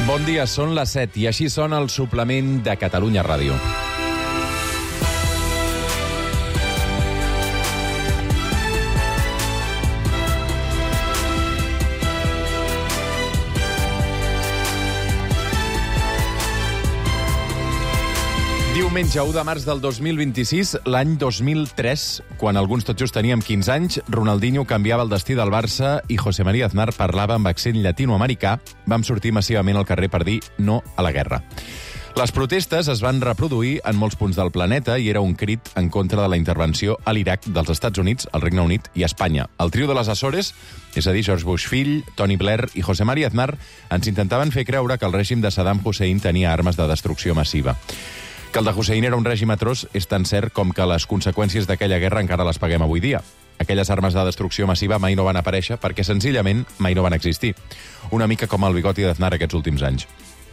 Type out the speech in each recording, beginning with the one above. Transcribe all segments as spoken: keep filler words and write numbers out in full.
Bon dia, són les set i així sona el suplement de Catalunya Ràdio. Diumenge u de març del dos mil vint-i-sis, l'any dos mil tres, quan alguns tot just teníem quinze anys, Ronaldinho canviava el destí del Barça i José María Aznar parlava amb accent llatinoamericà, vam sortir massivament al carrer per dir no a la guerra. Les protestes es van reproduir en molts punts del planeta i era un crit en contra de la intervenció a l'Iraq dels Estats Units, el Regne Unit i Espanya. El trio de les Açores, és a dir, George Bush fill, Tony Blair i José María Aznar, ens intentaven fer creure que el règim de Saddam Hussein tenia armes de destrucció massiva. Que el de Hussein era un règim atroç és tan cert com que les conseqüències d'aquella guerra encara les paguem avui dia. Aquelles armes de destrucció massiva mai no van aparèixer perquè senzillament mai no van existir. Una mica com el bigoti d'Aznar aquests últims anys.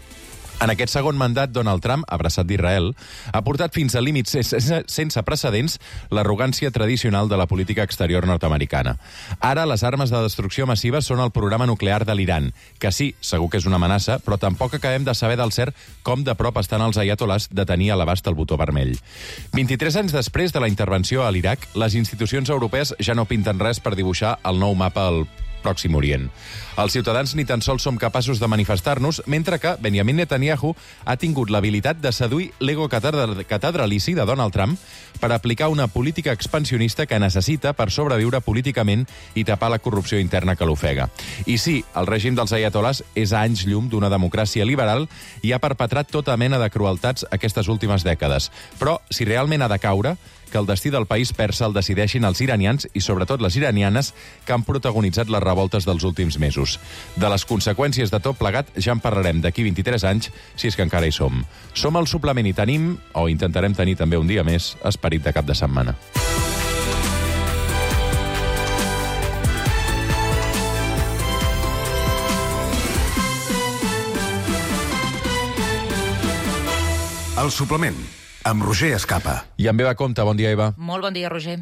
En aquest segon mandat, Donald Trump, abraçat d'Israel, ha portat fins a límits sense precedents l'arrogància tradicional de la política exterior nord-americana. Ara, les armes de destrucció massiva són el programa nuclear de l'Iran, que sí, segur que és una amenaça, però tampoc acabem de saber del cert com de prop estan els ayatolars de tenir a l'abast el botó vermell. vint-i-tres anys després de la intervenció a l'Iraq, les institucions europees ja no pinten res per dibuixar el nou mapa al Pròxim Orient. Els ciutadans ni tan sols som capaços de manifestar-nos, mentre que Benjamin Netanyahu ha tingut l'habilitat de seduir l'ego catedralici de Donald Trump per aplicar una política expansionista que necessita per sobreviure políticament i tapar la corrupció interna que l'ofega. I sí, el règim dels ayatolars és a anys llum d'una democràcia liberal i ha perpetrat tota mena de crueltats aquestes últimes dècades. Però, si realment ha de caure, que el destí del país persa el decideixin els iranians i sobretot les iranianes que han protagonitzat les revoltes dels últims mesos. De les conseqüències de tot plegat ja en parlarem d'aquí vint-i-tres anys, si és que encara hi som. Som al suplement i tenim, o intentarem tenir també un dia més, esperit de cap de setmana. El suplement, amb Roger Escapa. I amb Eva Compte, bon dia, Eva. Molt bon dia, Roger.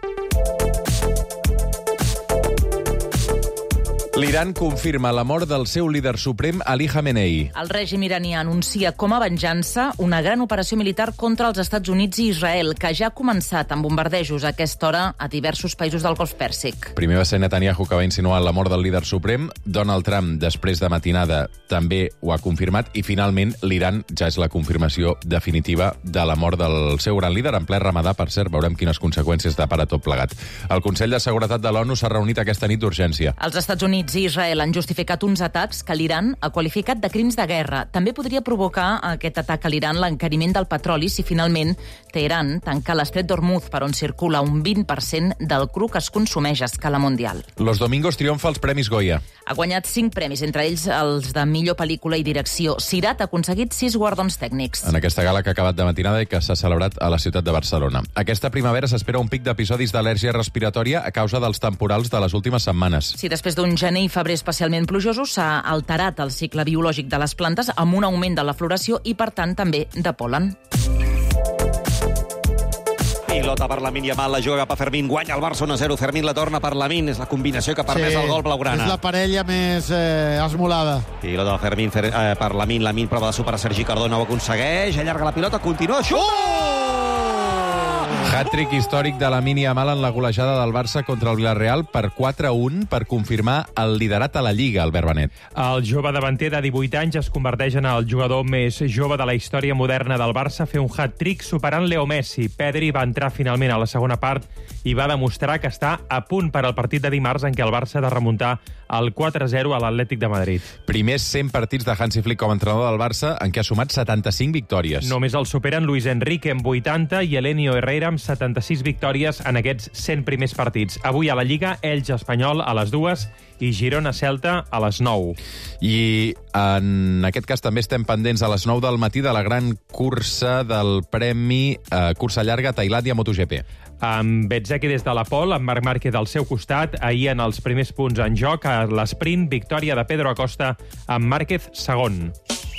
L'Iran confirma la mort del seu líder suprem, Ali Khamenei. El règim iraní anuncia com a venjança una gran operació militar contra els Estats Units i Israel, que ja ha començat amb bombardejos a aquesta hora a diversos països del Golf Pèrsic. Primer va ser Netanyahu que va insinuar la mort del líder suprem. Donald Trump, després de matinada, també ho ha confirmat. I, finalment, l'Iran ja és la confirmació definitiva de la mort del seu gran líder, en ple ramadà, per cert. Veurem quines conseqüències depara tot plegat. El Consell de Seguretat de l'ONU s'ha reunit aquesta nit d'urgència. Els Estats Units i Israel han justificat uns atacs que l'Iran ha qualificat de crims de guerra. També podria provocar aquest atac a l'Iran l'encariment del petroli si finalment Teheran tanca l'estret d'Hormuz, per on circula un vint per cent del cru que es consumeix a escala mundial. Los Domingos triomfa als Premis Goya. Ha guanyat cinc premis, entre ells els de millor pel·lícula i direcció. Sirat ha aconseguit sis guardons tècnics. En aquesta gala que ha acabat de matinada i que s'ha celebrat a la ciutat de Barcelona. Aquesta primavera s'espera un pic d'episodis d'al·lèrgia respiratòria a causa dels temporals de les últimes setmanes. Si després d'un gener i febrer especialment plujosos s'ha alterat el cicle biològic de les plantes amb un augment de la floració i, per tant, també de pol·len. Pilota per Lamine Yamal, la juga cap a Fermín, guanya el Barça un a zero, Fermín la torna per Lamine, és la combinació que ha permès sí, el gol blaugrana. És la parella més eh, esmolada. Pilota de Fermín fer, eh, per Lamine, Lamine prova de superar Sergi Cardona, ho aconsegueix, allarga la pilota, continua, xuta! Oh! Hat-trick històric de Lamine Yamal en la golejada del Barça contra el Villarreal per quatre a un per confirmar el liderat a la Lliga, Albert Benet. El jove davanter de divuit anys es converteix en el jugador més jove de la història moderna del Barça a fer un hat-trick superant Leo Messi. Pedri va entrar finalment a la segona part i va demostrar que està a punt per al partit de dimarts en què el Barça ha de remuntar el quatre a zero a l'Atlètic de Madrid. Primers cent partits de Hansi Flick com a entrenador del Barça en què ha sumat setanta-cinc victòries. Només el superen Luis Enrique amb vuitanta i Elenio Herrera amb setanta-sis victòries en aquests cent primers partits. Avui a la Lliga, Elx Espanyol a les dues i Girona-Celta a les nou. I en aquest cas també estem pendents a les nou del matí de la gran cursa del Premi eh, Cursa Llarga Tailàndia MotoGP. Amb Bezzecchi des de la pole, amb Marc Márquez al seu costat, ahir en els primers punts en joc, a l'esprint, victòria de Pedro Acosta amb Márquez segon.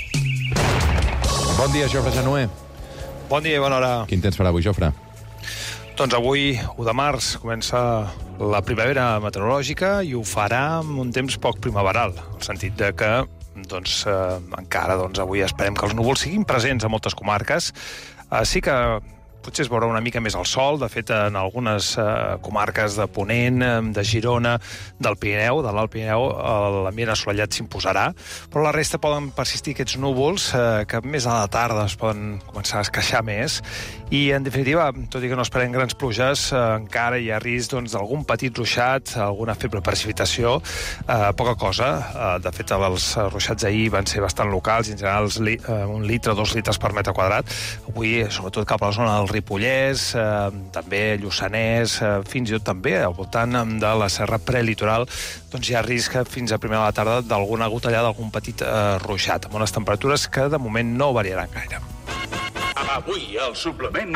Bon dia, Jofre Januer. Bon dia i bona hora. Quin temps farà avui, Jofre? Doncs avui, u de març, comença la primavera meteorològica i ho farà amb un temps poc primaveral, en el sentit de que doncs, eh, encara doncs, avui esperem que els núvols siguin presents a moltes comarques. Eh, sí que potser es veurà una mica més el sol, de fet, en algunes eh, comarques de Ponent, de Girona, del Pirineu, de l'Alt Pirineu, l'ambient assolellat s'imposarà, però la resta poden persistir aquests núvols eh, que més a la tarda es poden començar a esqueixar més, i, en definitiva, tot i que no esperem grans pluges, eh, encara hi ha risc doncs, d'algun petit ruixat, alguna feble precipitació, eh, poca cosa. Eh, de fet, els ruixats ahir van ser bastant locals, i en general li, eh, un litre, dos litres per metre quadrat. Avui, sobretot cap a la zona del Ripollès, eh, també Lluçanès, eh, fins i tot també al voltant de la serra prelitoral, doncs hi ha risc fins a primera de la tarda d'alguna gotellada, d'algun petit eh, ruixat, amb unes temperatures que de moment no variaran gaire. Avui, al suplement...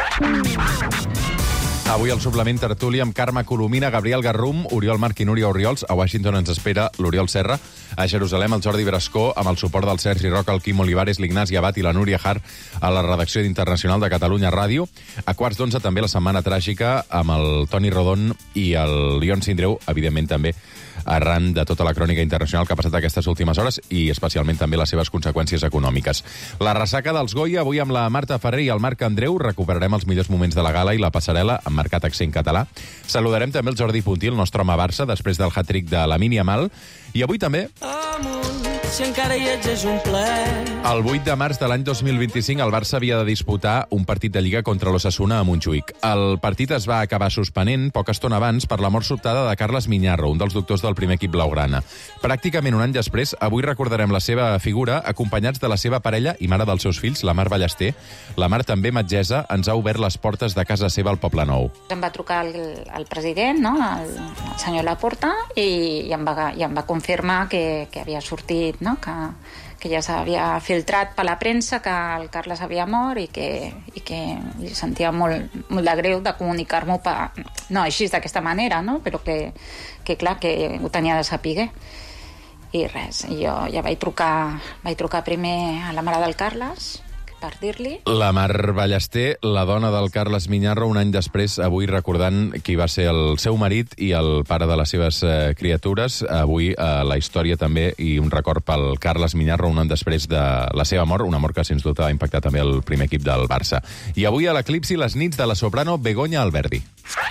Avui al suplement tertúlia amb Carme Colomina, Gabriel Garrum, Oriol Marc i Núria Oriols. A Washington ens espera l'Oriol Serra. A Jerusalem, el Jordi Brascó, amb el suport del Sergi Roca, el Quim Olivares, l'Ignasi Abad i la Núria Har a la redacció d'Internacional de Catalunya Ràdio. A quarts d'onze també la Setmana Tràgica amb el Toni Rodon i el Lion Sindreu, evidentment també arran de tota la crònica internacional que ha passat aquestes últimes hores i especialment també les seves conseqüències econòmiques. La ressaca dels Goya, avui amb la Marta Ferrer i el Marc Andreu, recuperarem els millors moments de la gala i la passarel·la amb marcat accent català. Saludarem també el Jordi Puntí, el nostre home Barça, després del hat-trick de Lamine Yamal. I avui també... Amunt, si encara hi ets és un plaer. El vuit de març de l'any dos mil vint-i-cinc el Barça havia de disputar un partit de Lliga contra l'Osasuna a Montjuïc. El partit es va acabar suspenent poca estona abans per la mort sobtada de Carles Miñarro, un dels doctors del primer equip blaugrana. Pràcticament un any després, avui recordarem la seva figura acompanyats de la seva parella i mare dels seus fills, la Mar Ballester. La Mar, també metgessa, ens ha obert les portes de casa seva al Poble Nou. Em va trucar el, el president, no? el, el senyor Laporta, i, i, em va, i em va confirmar que, que havia sortit, no? que, que ja s'havia filtrat per la premsa que el Carles havia mort i que, i que li sentia molt, molt de greu de comunicar-m'ho, pa, no així d'aquesta manera, no? però que, que clar, que ho tenia de saber. I res, jo ja vaig trucar, vaig trucar primer a la mare del Carles per dir-li. La Mar Ballester, la dona del Carles Miñarro, un any després, avui recordant qui va ser el seu marit i el pare de les seves eh, criatures. Avui eh, la història també i un record pel Carles Miñarro un any després de la seva mort, una mort que sens dubte va impactar també el primer equip del Barça. I avui a l'Eclipsi, les nits de la soprano Begoña Alberdi.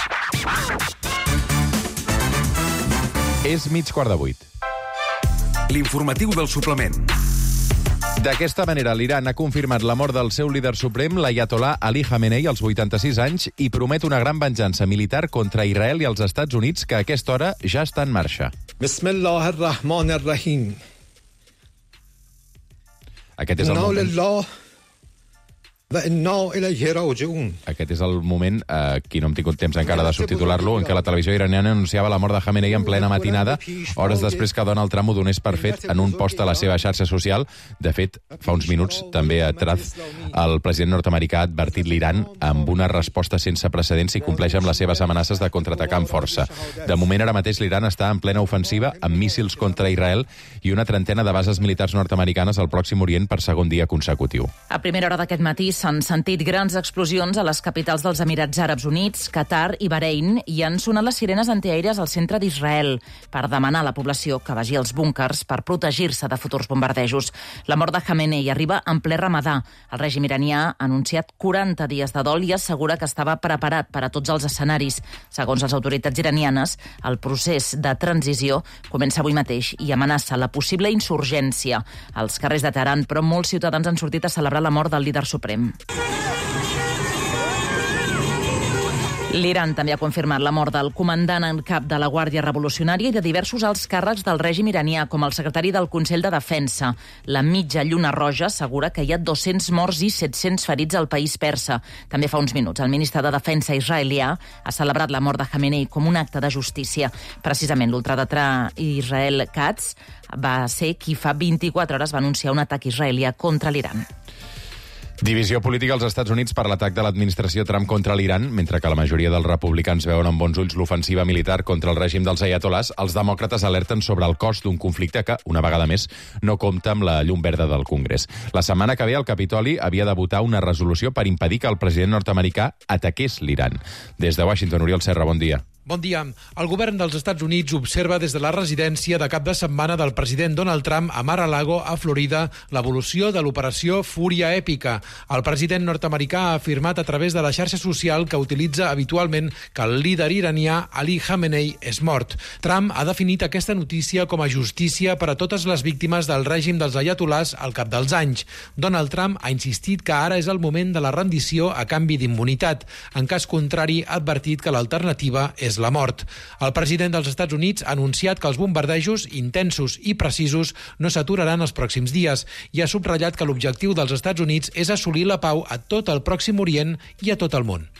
És mig quart de vuit. L'informatiu del suplement. D'aquesta manera, l'Iran ha confirmat la mort del seu líder suprem, l'Ayatollah Ali Khamenei, als vuitanta-sis anys, i promet una gran venjança militar contra Israel i els Estats Units, que a aquesta hora ja està en marxa. Bismillahirrahmanirrahim. Aquest és el moment... Aquest és el moment, eh, qui no hem tingut temps encara de subtitular-lo, en què la televisió iraniana anunciava la mort de Khamenei en plena matinada, hores després que Donald Trump ho donés per fet en un post a la seva xarxa social. De fet, fa uns minuts, també a Traz, el president nord-americà ha advertit l'Iran amb una resposta sense precedents si compleix amb les seves amenaces de contraatacar amb força. De moment, ara mateix, l'Iran està en plena ofensiva amb míssils contra Israel i una trentena de bases militars nord-americanes al Pròxim Orient per segon dia consecutiu. A primera hora d'aquest matí s'han sentit grans explosions a les capitals dels Emirats Àrabs Units, Qatar i Bahrein, i han sonat les sirenes antiaèries al centre d'Israel per demanar a la població que vagi als búnkers per protegir-se de futurs bombardejos. La mort de Khamenei arriba en ple Ramadà. El règim iranià ha anunciat quaranta dies de dol i assegura que estava preparat per a tots els escenaris. Segons les autoritats iranianes, el procés de transició comença avui mateix i amenaça la possible insurgència als carrers de Teheran, però molts ciutadans han sortit a celebrar la mort del líder suprem. L'Iran també ha confirmat la mort del comandant en cap de la Guàrdia Revolucionària i de diversos alts càrrecs del règim iranià, com el secretari del Consell de Defensa. La mitja lluna roja assegura que hi ha dos-cents morts i set-cents ferits al país persa. També fa uns minuts el ministre de Defensa israelià ha celebrat la mort de Khamenei com un acte de justícia. Precisament l'ultradretà Israel Katz va ser qui fa vint-i-quatre hores va anunciar un atac israelià contra l'Iran. Divisió política als Estats Units per l'atac de l'administració Trump contra l'Iran. Mentre que la majoria dels republicans veuen amb bons ulls l'ofensiva militar contra el règim dels ayatollahs, els demòcrates alerten sobre el cost d'un conflicte que, una vegada més, no compta amb la llum verda del Congrés. La setmana que ve el Capitoli havia de votar una resolució per impedir que el president nord-americà ataqués l'Iran. Des de Washington, Oriol Serra, bon dia. Bon dia. El govern dels Estats Units observa des de la residència de cap de setmana del president Donald Trump a Mar-a-Lago, a Florida, l'evolució de l'operació Fúria Èpica. El president nord-americà ha afirmat a través de la xarxa social que utilitza habitualment que el líder iranià Ali Khamenei és mort. Trump ha definit aquesta notícia com a justícia per a totes les víctimes del règim dels ayatolars al cap dels anys. Donald Trump ha insistit que ara és el moment de la rendició a canvi d'immunitat. En cas contrari, ha advertit que l'alternativa és la mort. El president dels Estats Units ha anunciat que els bombardejos intensos i precisos no s'aturaran els pròxims dies i ha subratllat que l'objectiu dels Estats Units és assolir la pau a tot el Pròxim Orient i a tot el món.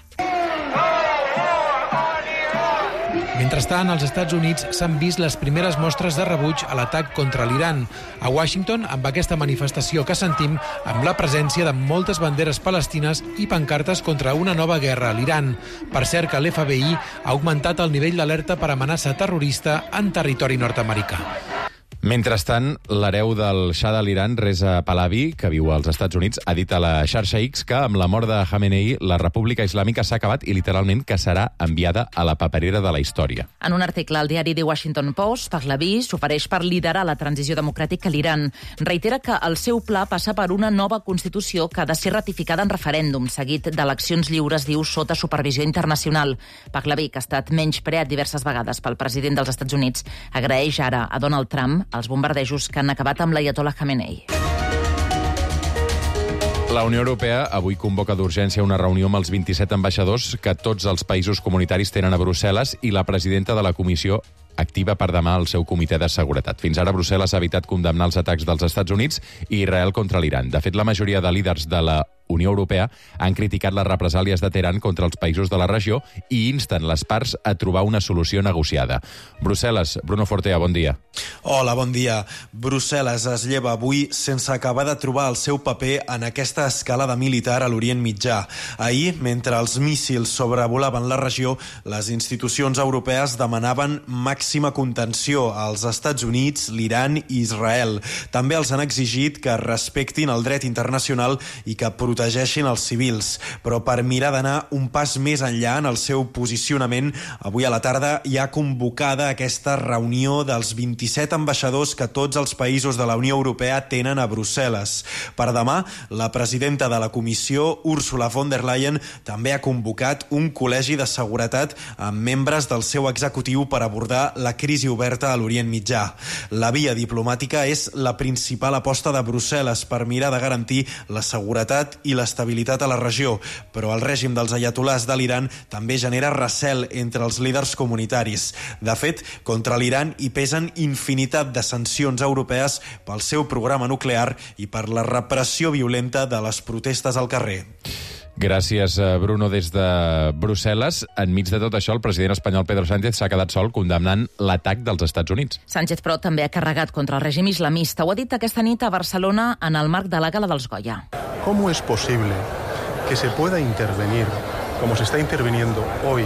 Mentrestant, als Estats Units s'han vist les primeres mostres de rebuig a l'atac contra l'Iran. A Washington, amb aquesta manifestació que sentim, amb la presència de moltes banderes palestines i pancartes contra una nova guerra a l'Iran. Per cert que l'F B I ha augmentat el nivell d'alerta per amenaça terrorista en territori nord-americà. Mentrestant, l'hereu del Shah de l'Iran, Reza Pahlavi, que viu als Estats Units, ha dit a la xarxa X que amb la mort de Khamenei la República Islàmica s'ha acabat i literalment que serà enviada a la paperera de la història. En un article al diari The Washington Post, Pahlavi s'ofereix per liderar la transició democràtica a l'Iran. Reitera que el seu pla passa per una nova Constitució que ha de ser ratificada en referèndum, seguit d'eleccions lliures, diu, sota supervisió internacional. Pahlavi, que ha estat menyspreat diverses vegades pel president dels Estats Units, agraeix ara a Donald Trump els bombardejos que han acabat amb l'Ayatollah Khamenei. La Unió Europea avui convoca d'urgència una reunió amb els vint-i-set ambaixadors que tots els països comunitaris tenen a Brussel·les i la presidenta de la Comissió activa per demà el seu comitè de seguretat. Fins ara, Brussel·les ha evitat condemnar els atacs dels Estats Units i Israel contra l'Iran. De fet, la majoria de líders de la Unió Europea han criticat les represàlies de Teheran contra els països de la regió i insten les parts a trobar una solució negociada. Brussel·les, Bruno Fortea, bon dia. Hola, bon dia. Brussel·les es lleva avui sense acabar de trobar el seu paper en aquesta escalada militar a l'Orient Mitjà. Ahir, mentre els míssils sobrevolaven la regió, les institucions europees demanaven màxima contenció als Estats Units, l'Iran i Israel. També els han exigit que respectin el dret internacional i que protegeixin els civils. Però per mirar d'anar un pas més enllà en el seu posicionament, avui a la tarda hi ha convocada aquesta reunió dels vint-i-set ambaixadors que tots els països de la Unió Europea tenen a Brussel·les. Per demà, la presidenta de la Comissió, Ursula von der Leyen, també ha convocat un col·legi de seguretat amb membres del seu executiu per abordar la crisi oberta a l'Orient Mitjà. La via diplomàtica és la principal aposta de Brussel·les per mirar de garantir la seguretat i l'estabilitat a la regió, però el règim dels ayatolars de l'Iran també genera recel entre els líders comunitaris. De fet, contra l'Iran hi pesen infinitat de sancions europees pel seu programa nuclear i per la repressió violenta de les protestes al carrer. Gràcies, Bruno, des de Brussel·les. Enmig de tot això, el president espanyol Pedro Sánchez s'ha quedat sol condemnant l'atac dels Estats Units. Sánchez, però, també ha carregat contra el règim islamista. Ho ha dit aquesta nit a Barcelona en el marc de la Gala dels Goya. ¿Cómo es posible que se pueda intervenir, como se está interviniendo hoy,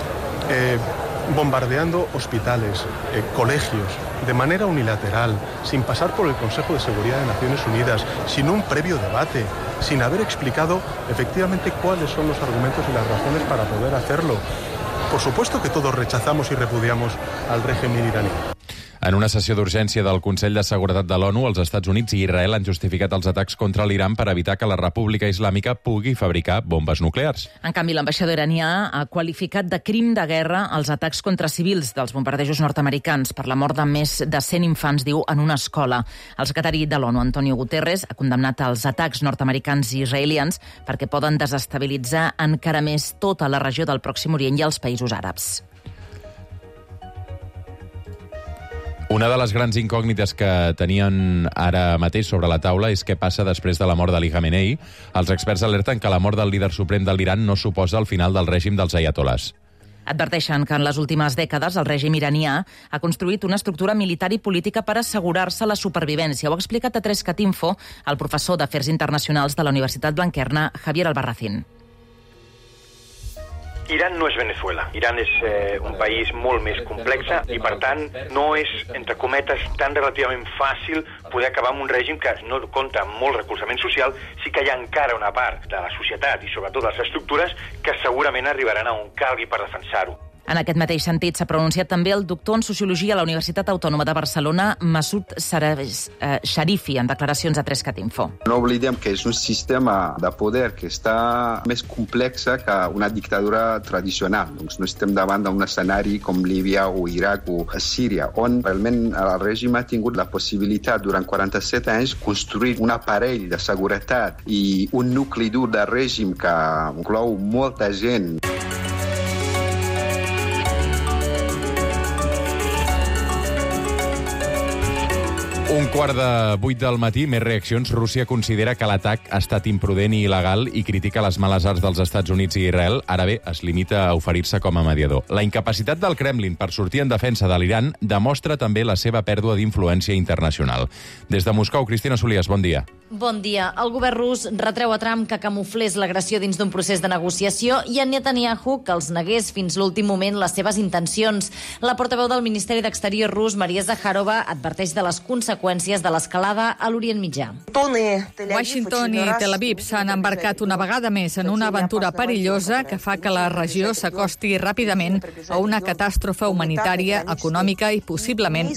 eh, bombardeando hospitales, eh, colegios, de manera unilateral, sin pasar por el Consejo de Seguridad de Naciones Unidas, sin un previo debate, sin haber explicado efectivamente cuáles son los argumentos y las razones para poder hacerlo? Por supuesto que todos rechazamos y repudiamos al régimen iraní. En una sessió d'urgència del Consell de Seguretat de l'ONU, els Estats Units i Israel han justificat els atacs contra l'Iran per evitar que la República Islàmica pugui fabricar bombes nuclears. En canvi, l'ambaixador iranià ha qualificat de crim de guerra els atacs contra civils dels bombardejos nord-americans per la mort de més de cent infants, diu, en una escola. El secretari de l'ONU, Antonio Guterres, ha condemnat els atacs nord-americans i israelians perquè poden desestabilitzar encara més tota la regió del Pròxim Orient i els països àrabs. Una de les grans incògnites que tenien ara mateix sobre la taula és què passa després de la mort d'Ali Khamenei. Els experts alerten que la mort del líder suprem de l'Iran no suposa el final del règim dels ayatolars. Adverteixen que en les últimes dècades el règim iranià ha construït una estructura militar i política per assegurar-se la supervivència. Ho ha explicat a Trescat Info el professor d'Afers Internacionals de la Universitat Blanquerna, Javier Albarracín. Iran no és Venezuela. Iran és eh, un país molt més complex i, per tant, no és, entre cometes, tan relativament fàcil poder acabar amb un règim que no compta amb molt recolzament social. Sí que hi ha encara una part de la societat i, sobretot, les estructures que segurament arribaran a on calgui per defensar-ho. En aquest mateix sentit s'ha pronunciat també el doctor en Sociologia a la Universitat Autònoma de Barcelona, Masud Sharifi, en declaracions a Trescat Info. No oblidem que és un sistema de poder que està més complex que una dictadura tradicional. Doncs no estem davant d'un escenari com Líbia o Iraq o Síria, on realment el règim ha tingut la possibilitat durant quaranta-set anys construir un aparell de seguretat i un nucli dur de règim que inclou molta gent. Un quart de vuit del matí, més reaccions. Rússia considera que l'atac ha estat imprudent i il·legal i critica les males arts dels Estats Units i Israel. Ara bé, es limita a oferir-se com a mediador. La incapacitat del Kremlin per sortir en defensa de l'Iran demostra també la seva pèrdua d'influència internacional. Des de Moscou, Cristina Solias, bon dia. Bon dia. El govern rus retreu a Trump que camuflés l'agressió dins d'un procés de negociació i a Netanyahu que els negués fins l'últim moment les seves intencions. La portaveu del Ministeri d'Exterior rus, Maria Zakharova, adverteix de les conseqüències de l'escalada a l'Orient Mitjà. Washington i Tel Aviv s'han embarcat una vegada més en una aventura perillosa que fa que la regió s'acosti ràpidament a una catàstrofe humanitària, econòmica i possiblement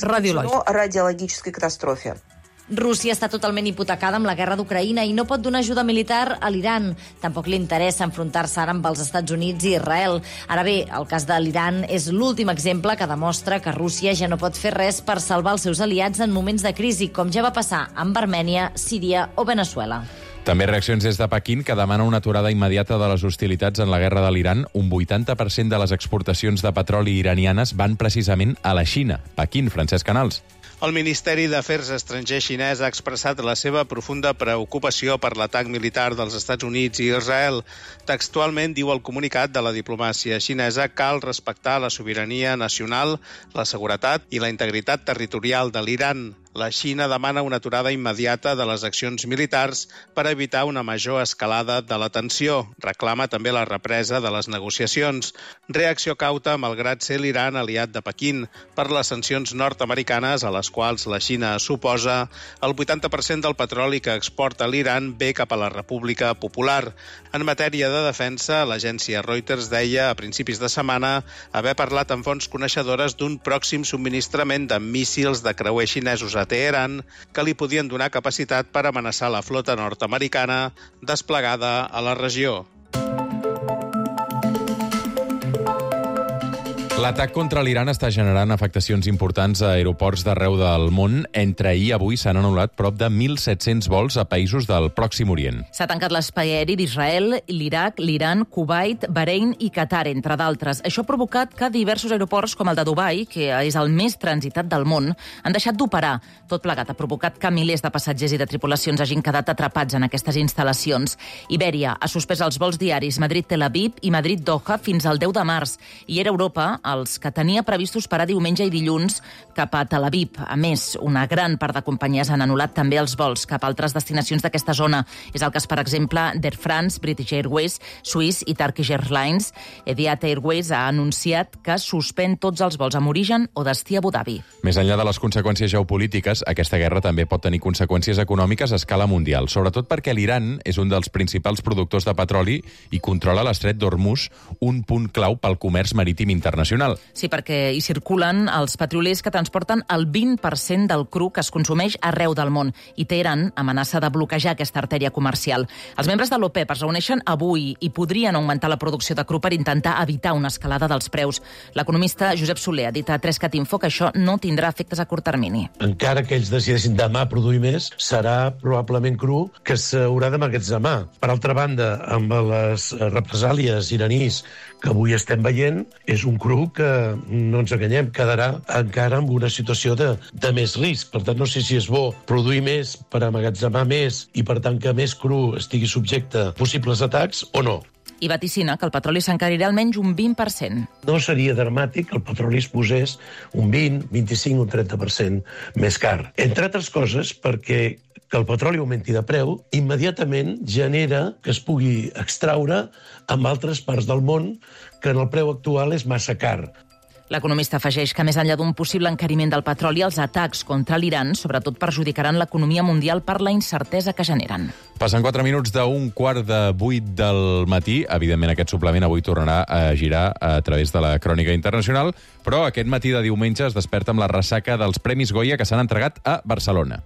radiològica. Rússia està totalment hipotecada amb la guerra d'Ucraïna i no pot donar ajuda militar a l'Iran. Tampoc li interessa enfrontar-se ara amb els Estats Units i Israel. Ara bé, el cas de l'Iran és l'últim exemple que demostra que Rússia ja no pot fer res per salvar els seus aliats en moments de crisi, com ja va passar amb Armènia, Síria o Veneçuela. També reaccions des de Pequín, que demana una aturada immediata de les hostilitats en la guerra de l'Iran. Un vuitanta per cent de les exportacions de petroli iranianes van precisament a la Xina. Pequín, Francesc Canals. El Ministeri d'Afers Estrangers xinès ha expressat la seva profunda preocupació per l'atac militar dels Estats Units i Israel. Textualment diu el comunicat de la diplomàcia xinesa: cal respectar la sobirania nacional, la seguretat i la integritat territorial de l'Iran. La Xina demana una aturada immediata de les accions militars per evitar una major escalada de la tensió. Reclama també la represa de les negociacions. Reacció cauta, malgrat ser l'Iran aliat de Pequín, per les sancions nord-americanes a les quals la Xina s'oposa. El vuitanta per cent del petroli que exporta l'Iran ve cap a la República Popular. En matèria de defensa, l'agència Reuters deia a principis de setmana haver parlat amb fonts coneixedores d'un pròxim subministrament de míssils de creuer xinesos a Teheran que li podien donar capacitat per amenaçar la flota nord-americana desplegada a la regió. L'atac contra l'Iran està generant afectacions importants a aeroports d'arreu del món. Entre ahir i avui s'han anul·lat prop de mil set-cents vols a països del Pròxim Orient. S'ha tancat l'espai aeri d'Israel, l'Iraq, l'Iran, Kuwait, Bahrein i Qatar, entre d'altres. Això ha provocat que diversos aeroports, com el de Dubai, que és el més transitat del món, han deixat d'operar. Tot plegat ha provocat que milers de passatgers i de tripulacions hagin quedat atrapats en aquestes instal·lacions. Iberia ha suspès els vols diaris Madrid-Tel Aviv i Madrid-Doha fins al deu de març. I Air Europa, els que tenia previstos parar diumenge i dilluns cap a Tel Aviv. A més, una gran part de companyies han anul·lat també els vols cap a altres destinacions d'aquesta zona. És el cas, per exemple, d'Air France, British Airways, Swiss i Turkish Airlines. Etihad Airways ha anunciat que suspèn tots els vols amb origen o destí a Abu Dhabi. Més enllà de les conseqüències geopolítiques, aquesta guerra també pot tenir conseqüències econòmiques a escala mundial, sobretot perquè l'Iran és un dels principals productors de petroli i controla l'estret d'Hormuz, un punt clau pel comerç marítim internacional. Sí, perquè hi circulen els petroliers que transporten el vint per cent del cru que es consumeix arreu del món. I Teheran amenaça de bloquejar aquesta artèria comercial. Els membres de l'OPEP es reuneixen avui i podrien augmentar la producció de cru per intentar evitar una escalada dels preus. L'economista Josep Soler ha dit a Trescat Info que això no tindrà efectes a curt termini. Encara que ells decideixin demà produir més, serà probablement cru que s'haurà d'emmagatzemar. Per altra banda, amb les represàlies iranís que avui estem veient, és un cru que, no ens enganyem, quedarà encara en una situació de, de més risc. Per tant, no sé si és bo produir més per emmagatzemar més i, per tant, que més cru estigui subjecte a possibles atacs o no. I vaticina que el petroli s'encarirà almenys un vint per cent. No seria dramàtic que el petroli es posés un vint, vint-i-cinc, un trenta per cent més car. Entre altres coses, perquè que el petroli augmenti de preu, immediatament genera que es pugui extraure en altres parts del món que en el preu actual és massa car. L'economista afegeix que més enllà d'un possible encariment del petroli, els atacs contra l'Iran sobretot perjudicaran l'economia mundial per la incertesa que generen. Passen quatre minuts d'un quart de vuit del matí. Evidentment, aquest suplement avui tornarà a girar a través de la crònica internacional, però aquest matí de diumenge es desperta amb la ressaca dels Premis Goya que s'han entregat a Barcelona.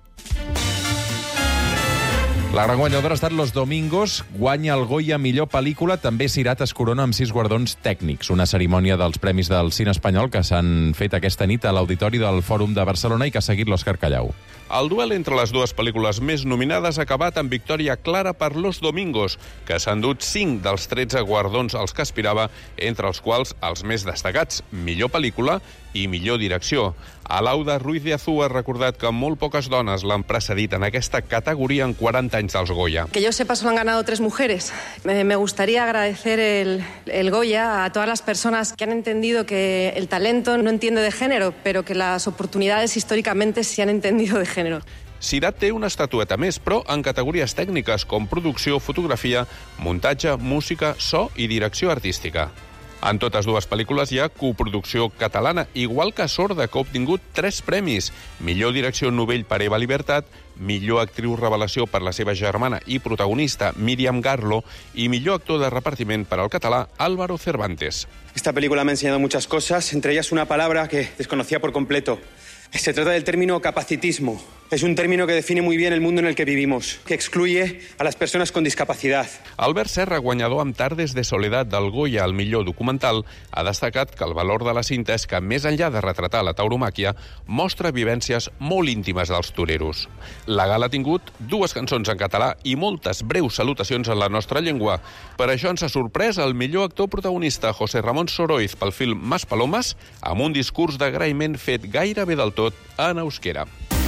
La gran guanyadora ha estat Los Domingos, guanya el Goya millor pel·lícula, també Sirat es corona amb sis guardons tècnics, una cerimònia dels Premis del cine espanyol que s'han fet aquesta nit a l'Auditori del Fòrum de Barcelona i que ha seguit l'Òscar Callau. El duel entre les dues pel·lícules més nominades ha acabat amb victòria clara per Los Domingos, que s'han dut cinc dels tretze guardons als que aspirava, entre els quals els més destacats, millor pel·lícula i millor direcció. Alauda Ruiz de Azú ha recordat que molt poques dones l'han precedit en aquesta categoria en quaranta anys dels Goya. Que yo sepa, solo han ganado tres mujeres. Me, me gustaría agradecer el, el Goya a todas las personas que han entendido que el talento no entiende de género, pero que las oportunidades históricamente sí han entendido de género. Sirat té una estatueta més, però en categories tècniques com producció, fotografia, muntatge, música, so i direcció artística. En totes dues pel·lícules hi ha coproducció catalana, igual que Sorda, que ha obtingut tres premis. Millor direcció novell per Eva Libertad, millor actriu revelació per la seva germana i protagonista Míriam Garlo i millor actor de repartiment per al català Álvaro Cervantes. Esta película me ha enseñado muchas cosas, entre ellas una palabra que desconocía por completo. Se trata del término capacitismo. Es un término que define muy bien el mundo en el que vivimos, que excluye a las personas con discapacidad. Albert Serra, guanyador amb Tardes de Soledad del Goya al millor documental, ha destacat que el valor de la cinta és que, més enllà de retratar la tauromàquia, mostra vivències molt íntimes dels toreros. La gala ha tingut dues cançons en català i moltes breus salutacions en la nostra llengua. Per això ens ha sorprès el millor actor protagonista, José Ramón Soroiz, pel film Mas Palomas, amb un discurs d'agraïment fet gairebé del tot en euskera.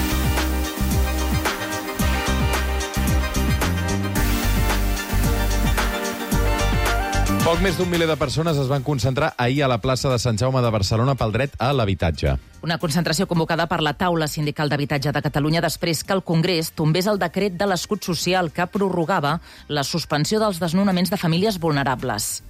Poc més d'un miler de persones es van concentrar ahir a la plaça de Sant Jaume de Barcelona pel dret a l'habitatge. Una concentració convocada per la Taula Sindical d'Habitatge de Catalunya després que el Congrés tombés el decret de l'escut social que prorrogava la suspensió dels desnonaments de famílies vulnerables.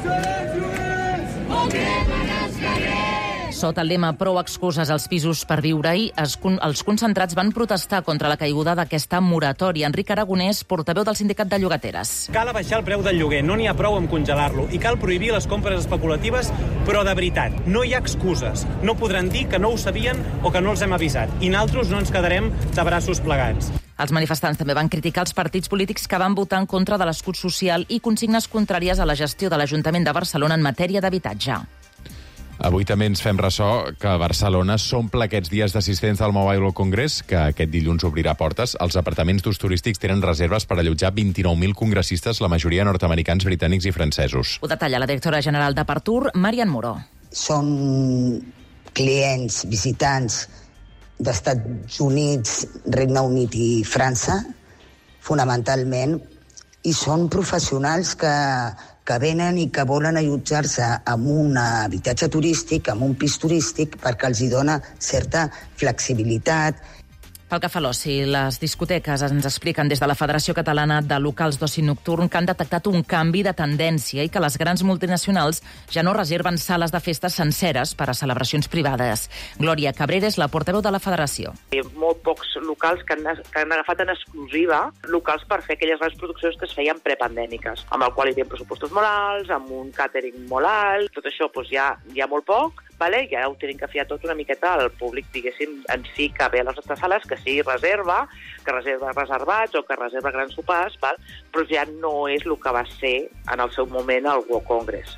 Sota el lema Prou excuses als pisos per viure-hi, els concentrats van protestar contra la caiguda d'aquesta moratòria. Enric Aragonès, portaveu del Sindicat de Llogateres. Cal abaixar el preu del lloguer, no n'hi ha prou amb congelar-lo, i cal prohibir les compres especulatives, però de veritat, no hi ha excuses. No podran dir que no ho sabien o que no els hem avisat, i nosaltres no ens quedarem de braços plegats. Els manifestants també van criticar els partits polítics que van votar en contra de l'escut social i consignes contràries a la gestió de l'Ajuntament de Barcelona en matèria d'habitatge. Avui també ens fem ressò que Barcelona s'omple aquests dies d'assistents del Mobile World Congress, que aquest dilluns obrirà portes. Els apartaments d'ús turístics tenen reserves per allotjar vint-i-nou mil congressistes, la majoria nord-americans, britànics i francesos. Ho detalla la directora general d'Apertur, Marian Moro. Són clients, visitants d'Estats Units, Regne Unit i França, fonamentalment, i són professionals que que venen i que volen allotjar-se en un habitatge turístic, en un pis turístic, perquè els hi dona certa flexibilitat. Pel que fa a l'oci, les discoteques ens expliquen des de la Federació Catalana de Locals d'Oci Nocturn que han detectat un canvi de tendència i que les grans multinacionals ja no reserven sales de festes senceres per a celebracions privades. Glòria Cabrera és la portaveu de la Federació. Hi ha molt pocs locals que han, que han agafat en exclusiva locals per fer aquelles grans produccions que es feien prepandèmiques, amb el qual hi havia pressupostos molt alts, amb un càtering molt alt, tot això doncs, ja, ja molt poc, vale? I ara ho tenen que fiar tot una miqueta al públic, diguéssim, en si que ve a les nostres sales, que sigui reserva, que reserva reservats o que reserva grans sopars, val? Però ja no és el que va ser en el seu moment el World Congress.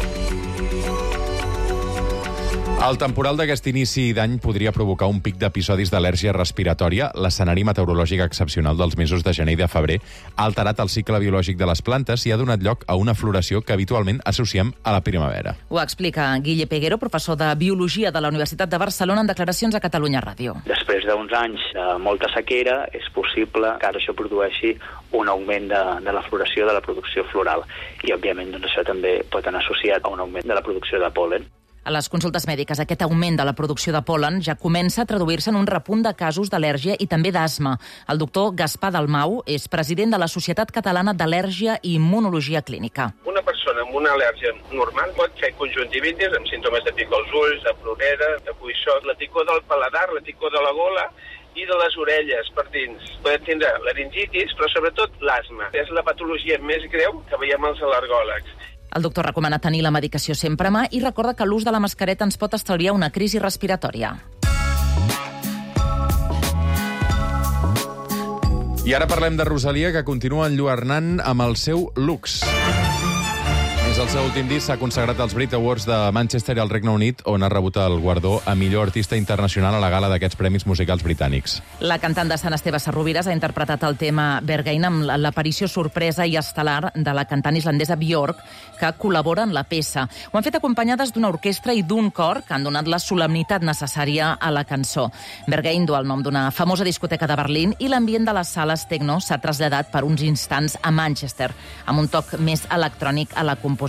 El temporal d'aquest inici d'any podria provocar un pic d'episodis d'al·lèrgia respiratòria. L'escenari meteorològic excepcional dels mesos de gener i de febrer ha alterat el cicle biològic de les plantes i ha donat lloc a una floració que habitualment associem a la primavera. Ho explica Guille Peguero, professor de Biologia de la Universitat de Barcelona, en declaracions a Catalunya Ràdio. Després d'uns anys de molta sequera, és possible que ara això produeixi un augment de, de la floració, de la producció floral. I, òbviament, doncs, això també pot anar associat a un augment de la producció de pol·len. A les consultes mèdiques, aquest augment de la producció de pol·len ja comença a traduir-se en un repunt de casos d'al·lèrgia i també d'asma. El doctor Gaspar Dalmau és president de la Societat Catalana d'Al·lèrgia i Immunologia Clínica. Una persona persona amb una al·lèrgia normal pot fer conjuntivitis amb símptomes de picor als ulls, de plorera, de cuissó, la picor del paladar, la picor de la gola i de les orelles per dins. Podem tindre laringitis, però sobretot l'asma. És la patologia més greu que veiem als al·lergòlegs. El doctor recomana tenir la medicació sempre a mà i recorda que l'ús de la mascareta ens pot estalviar una crisi respiratòria. I ara parlem de Rosalia, que continua enlluernant amb el seu Lux. És el seu últim disc, s'ha consagrat als Brit Awards de Manchester i al Regne Unit, on ha rebut el guardó a millor artista internacional a la gala d'aquests premis musicals britànics. La cantant de Sant Esteve Sarrovires ha interpretat el tema Berghain amb l'aparició sorpresa i estel·lar de la cantant islandesa Björk, que col·labora en la peça. Ho han fet acompanyades d'una orquestra i d'un cor que han donat la solemnitat necessària a la cançó. Berghain du el nom d'una famosa discoteca de Berlín i l'ambient de les sales techno s'ha traslladat per uns instants a Manchester, amb un toc més electrònic a la composició.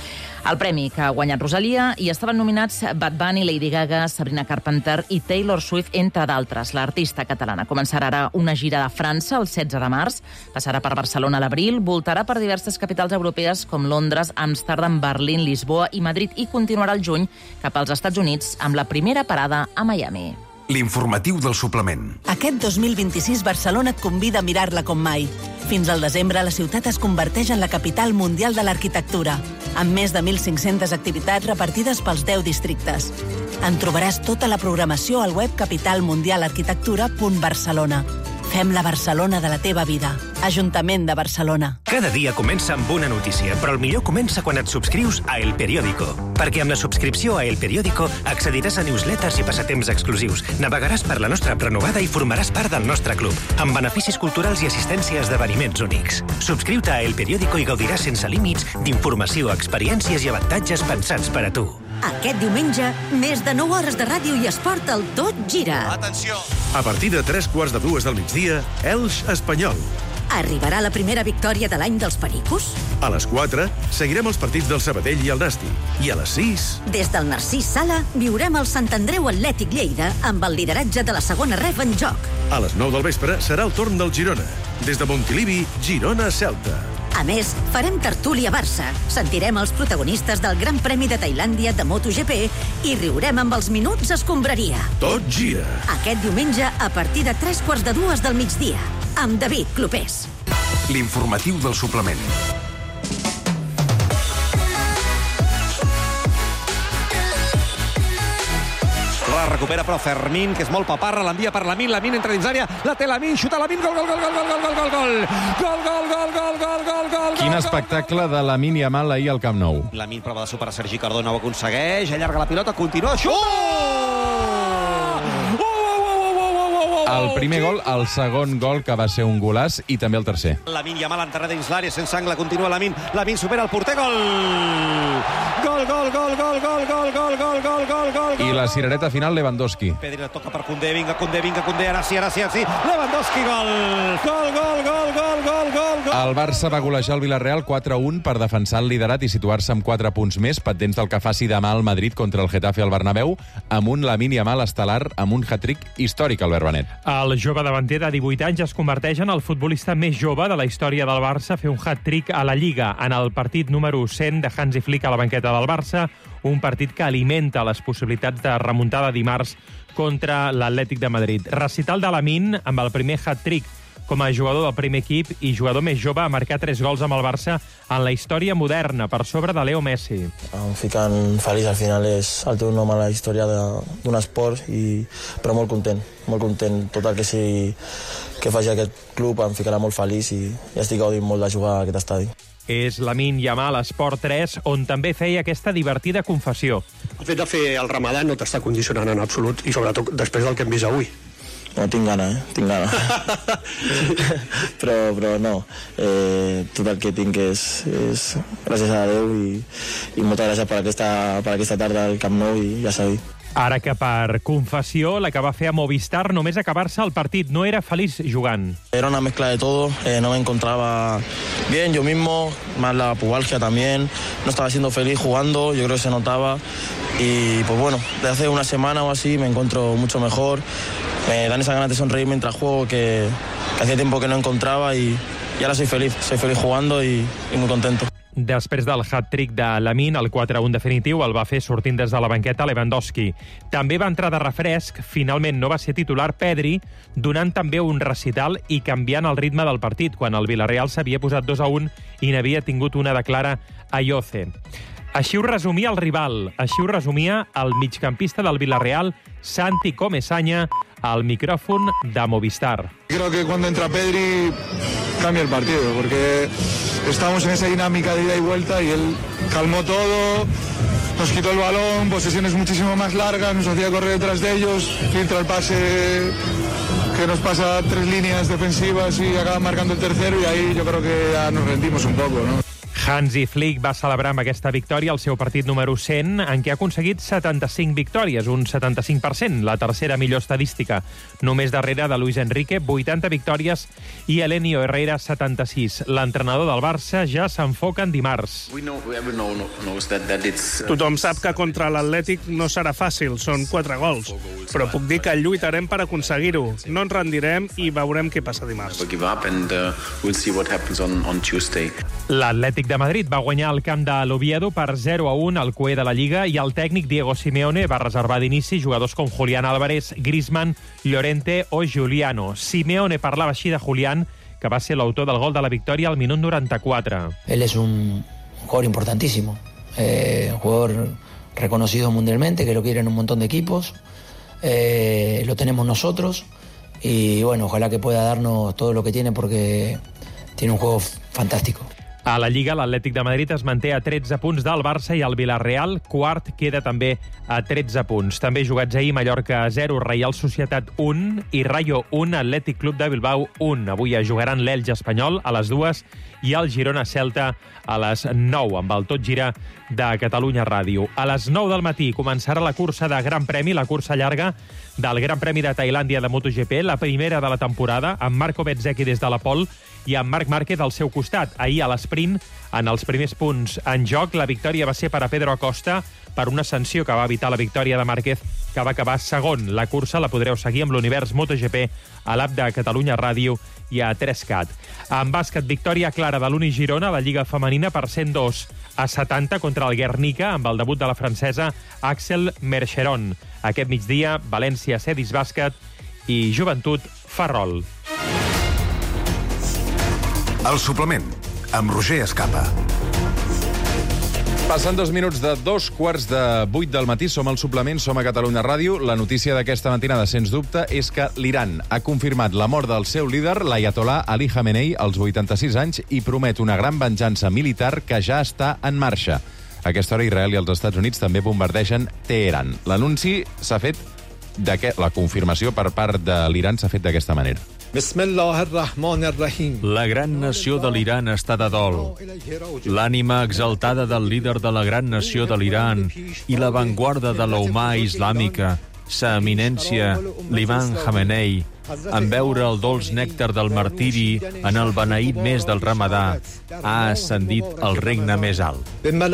El premi que ha guanyat Rosalia hi estaven nominats Bad Bunny, Lady Gaga, Sabrina Carpenter i Taylor Swift, entre d'altres. L'artista catalana començarà ara una gira de França el setze de març, passarà per Barcelona a l'abril, voltarà per diverses capitals europees com Londres, Amsterdam, Berlín, Lisboa i Madrid i continuarà el juny cap als Estats Units amb la primera parada a Miami. L'informatiu del suplement. Aquest dos mil vint-i-sis Barcelona et convida a mirar-la com mai. Fins al desembre, la ciutat es converteix en la capital mundial de l'arquitectura, amb més de mil cinc-centes activitats repartides pels deu districtes. En trobaràs tota la programació al web capital mundial arquitectura punt barcelona. Fem la Barcelona de la teva vida. Ajuntament de Barcelona. Cada dia comença amb una notícia, però el millor comença quan et subscrius a El Periódico. Perquè amb la subscripció a El Periódico accediràs a newsletters i passatemps exclusius, navegaràs per la nostra app renovada i formaràs part del nostre club, amb beneficis culturals i assistència a esdeveniments únics. Subscriu-te a El Periódico i gaudiràs sense límits d'informació, experiències i avantatges pensats per a tu. Aquest diumenge, més de nou hores de ràdio i esport al Tot Gira. Atenció! A partir de tres quarts de dues del migdia, Elx Espanyol. Arribarà la primera victòria de l'any dels Pericos? A les quatre, seguirem els partits del Sabadell i el Nasti. I a les sis... Des del Narcís Sala, viurem el Sant Andreu Atlètic Lleida amb el lideratge de la segona ref en joc. A les nou del vespre serà el torn del Girona. Des de Montilivi, Girona-Celta. A més, farem tertúlia Barça, sentirem els protagonistes del Gran Premi de Tailàndia de MotoGP i riurem amb els minuts escombraria. Tot gira. Aquest diumenge, a partir de tres quarts de dues del migdia, amb David Clopés. L'informatiu del suplement. La recupera però Fermín, que és molt paparra, l'envia per Lamine, Lamine entra dins àrea, la té Lamine, xuta Lamine, gol, gol, gol, gol, gol, gol, gol, gol, gol, gol, gol, gol, gol, gol, gol. Quin espectacle de Lamine Yamal ahir al Camp Nou. Lamine prova de superar Sergi Cardona, ho aconsegueix, allarga la pilota, continua, xuta! El primer gol, el segon gol, que va ser un golaç, i també el tercer. Lamine Yamal enterra dins l'àrea, sense angle, continua Lamine, Lamine supera el porter, gol! Gol, gol, gol, gol, gol, gol, gol, gol, gol, gol, gol. I la cirereta final, Lewandowski. Pedri la toca per Koundé, vinga, Koundé, vinga, Koundé, ara sí, ara sí, ara sí. Lewandowski, gol! Gol, gol, gol, gol, gol, gol, gol. El Barça va golejar el Villarreal quatre a un per defensar el liderat i situar-se amb quatre punts més, pendents del que faci demà el Madrid contra el Getafe al Bernabéu, amb un Lamine Yamal estel·lar, amb un hat-trick històric, Albert Benet. El jove davanter de divuit anys es converteix en el futbolista més jove de la història del Barça a fer un hat-trick a la Lliga, en el partit número cent de Hansi Flick a la banqueta del Barça, un partit que alimenta les possibilitats de remuntada dimarts contra l'Atlètic de Madrid. Recital de Lamine amb el primer hat-trick com a jugador del primer equip i jugador més jove a marcar tres gols amb el Barça en la història moderna, per sobre de Leo Messi. Em ficant feliç, al final és el teu nom a la història d'un esport, i, però molt content, molt content. Tot el que sigui que faci aquest club em ficarà molt feliç i, i estic gaudint molt de jugar a aquest estadi. És Lamine Yamal a Esport tres, on també feia aquesta divertida confessió. El fet de fer el Ramadà no t'està condicionant en absolut, i sobretot després del que hem vist avui. No, tinc gana, eh? Tinc gana. però, però no. Eh, tot el que tinc és, és gràcies a Déu i, i moltes gràcies per aquesta, per aquesta tarda al Camp Nou, i ja s'ha dit. Ara que per confessió, la que va fer a Movistar només acabar-se el partit, no era feliç jugant. Era una mezcla de todo, eh, no me encontraba bien yo mismo, más la pubalgia también, no estaba siendo feliz jugando, yo creo que se notaba, y pues bueno, desde hace una semana o así me encuentro mucho mejor, me dan esa ganas de sonreír mientras juego que, que hacía tiempo que no encontraba, y, y ahora soy feliz, soy feliz jugando y, y muy contento. Després del hat-trick de Lamine, el quatre a un definitiu el va fer sortint des de la banqueta Lewandowski. També va entrar de refresc, finalment no va ser titular Pedri, donant també un recital i canviant el ritme del partit, quan el Villarreal s'havia posat dos a un i n'havia tingut una de clara a Yoce. Així ho resumia el rival, així ho resumia el migcampista del Villarreal, Santi Comesaña, al micrófono de Movistar. Creo que cuando entra Pedri cambia el partido, porque estamos en esa dinámica de ida y vuelta y él calmó todo, nos quitó el balón, posesiones muchísimo más largas, nos hacía correr detrás de ellos, filtra el pase que nos pasa tres líneas defensivas y acaba marcando el tercero, y ahí yo creo que ya nos rendimos un poco, ¿no? Hansi Flick va celebrar amb aquesta victòria el seu partit número cent, en què ha aconseguit setanta-cinc victòries, un setanta-cinc per cent, la tercera millor estadística, només darrere de Luis Enrique, vuitanta victòries, i Elenio Herrera, setanta-sis. L'entrenador del Barça ja s'enfoca en dimarts. Tothom sap que contra l'Atlètic no serà fàcil, són quatre gols, però puc dir que lluitarem per aconseguir-ho. No ens rendirem i veurem què passa dimarts. L'Atlètic de Madrid va guanyar el camp de l'Oviedo per zero a un al cué de la Lliga, i el tècnic Diego Simeone va reservar d'inici jugadors com Julián Álvarez, Griezmann, Llorente o Giuliano. Simeone parlava així de Julián, que va ser l'autor del gol de la victòria al minut noranta-quatre. Él es un jugador importantísimo, eh, un jugador reconocido mundialmente, que lo quieren un montón de equipos, eh, lo tenemos nosotros, y bueno, ojalá que pueda darnos todo lo que tiene, porque tiene un juego fantástico. A la Lliga, l'Atlètic de Madrid es manté a tretze punts del Barça i el Villarreal, quart, queda també a tretze punts. També jugats ahir, Mallorca zero, Reial Societat un i Rayo un, Atlètic Club de Bilbao un. Avui jugaran l'Elx Espanyol a les dues i el Girona Celta a les nou, amb el Tot Gira de Catalunya Ràdio. A les nou del matí començarà la cursa de Gran Premi, la cursa llarga del Gran Premi de Tailàndia de MotoGP, la primera de la temporada, amb Marco Bezzecchi des de la pole i amb Marc Márquez al seu costat. Ahir a l'esprint, en els primers punts en joc, la victòria va ser per a Pedro Acosta per una sanció que va evitar la victòria de Márquez, que va acabar segon. La cursa la podreu seguir amb l'Univers MotoGP a l'app de Catalunya Ràdio i a tres cat. En bàsquet, victòria clara de l'Uni Girona a la Lliga Femenina per cent dos a setanta contra el Guernica, amb el debut de la francesa Axel Mercheron. Aquest migdia, València Cedis Bàsquet i Joventut Ferrol. El suplement, amb Roger Escapa. Passen dos minuts de dos quarts de vuit del matí, som al suplement, som a Catalunya Ràdio. La notícia d'aquesta matinada, sens dubte, és que l'Iran ha confirmat la mort del seu líder, l'Ayatollah Ali Khamenei, als vuitanta-sis anys, i promet una gran venjança militar que ja està en marxa. A aquesta hora, Israel i els Estats Units també bombardegen Teheran. L'anunci s'ha fet, de la confirmació per part de l'Iran s'ha fet d'aquesta manera. La gran nació de l'Iran està de dol. L'ànima exaltada del líder de la gran nació de l'Iran i l'avantguarda de l'Umà islàmica, sa eminència, l'imam Khamenei, en veure el dolç nèctar del martiri en el beneït mes del Ramadà, ha ascendit al regne més alt.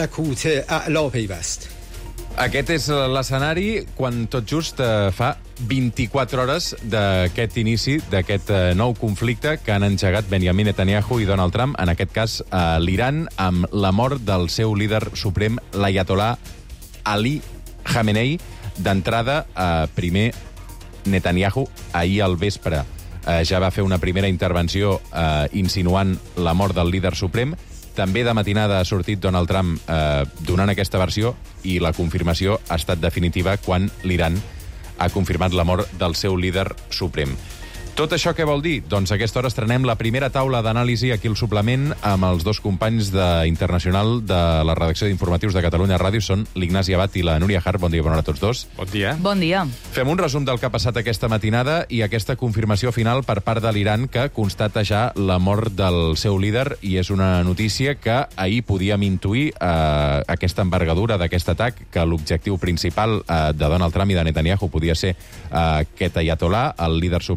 Aquest és l'escenari quan tot just eh, fa vint-i-quatre hores d'aquest inici, d'aquest eh, nou conflicte que han engegat Benjamin Netanyahu i Donald Trump, en aquest cas a l'Iran, amb la mort del seu líder suprem, l'Ayatollah Ali Khamenei. D'entrada, eh, primer, Netanyahu, ahir al vespre, eh, ja va fer una primera intervenció eh, insinuant la mort del líder suprem. També de matinada ha sortit Donald Trump eh, donant aquesta versió, i la confirmació ha estat definitiva quan l'Iran ha confirmat la mort del seu líder suprem. Tot això què vol dir? Doncs a aquesta hora estrenem la primera taula d'anàlisi aquí al suplement amb els dos companys de internacional de la redacció d'informatius de Catalunya Ràdio. Són l'Ignasi Abad i la Núria Hart. Bon dia, bona hora a tots dos. Bon dia. Bon dia. Fem un resum del que ha passat aquesta matinada i aquesta confirmació final per part de l'Iran que constata ja la mort del seu líder, i és una notícia que ahir podíem intuir eh, aquesta envergadura d'aquest atac, que l'objectiu principal eh, de Donald Trump i de Netanyahu podia ser eh, aquest Ayatollah, el líder suprem, i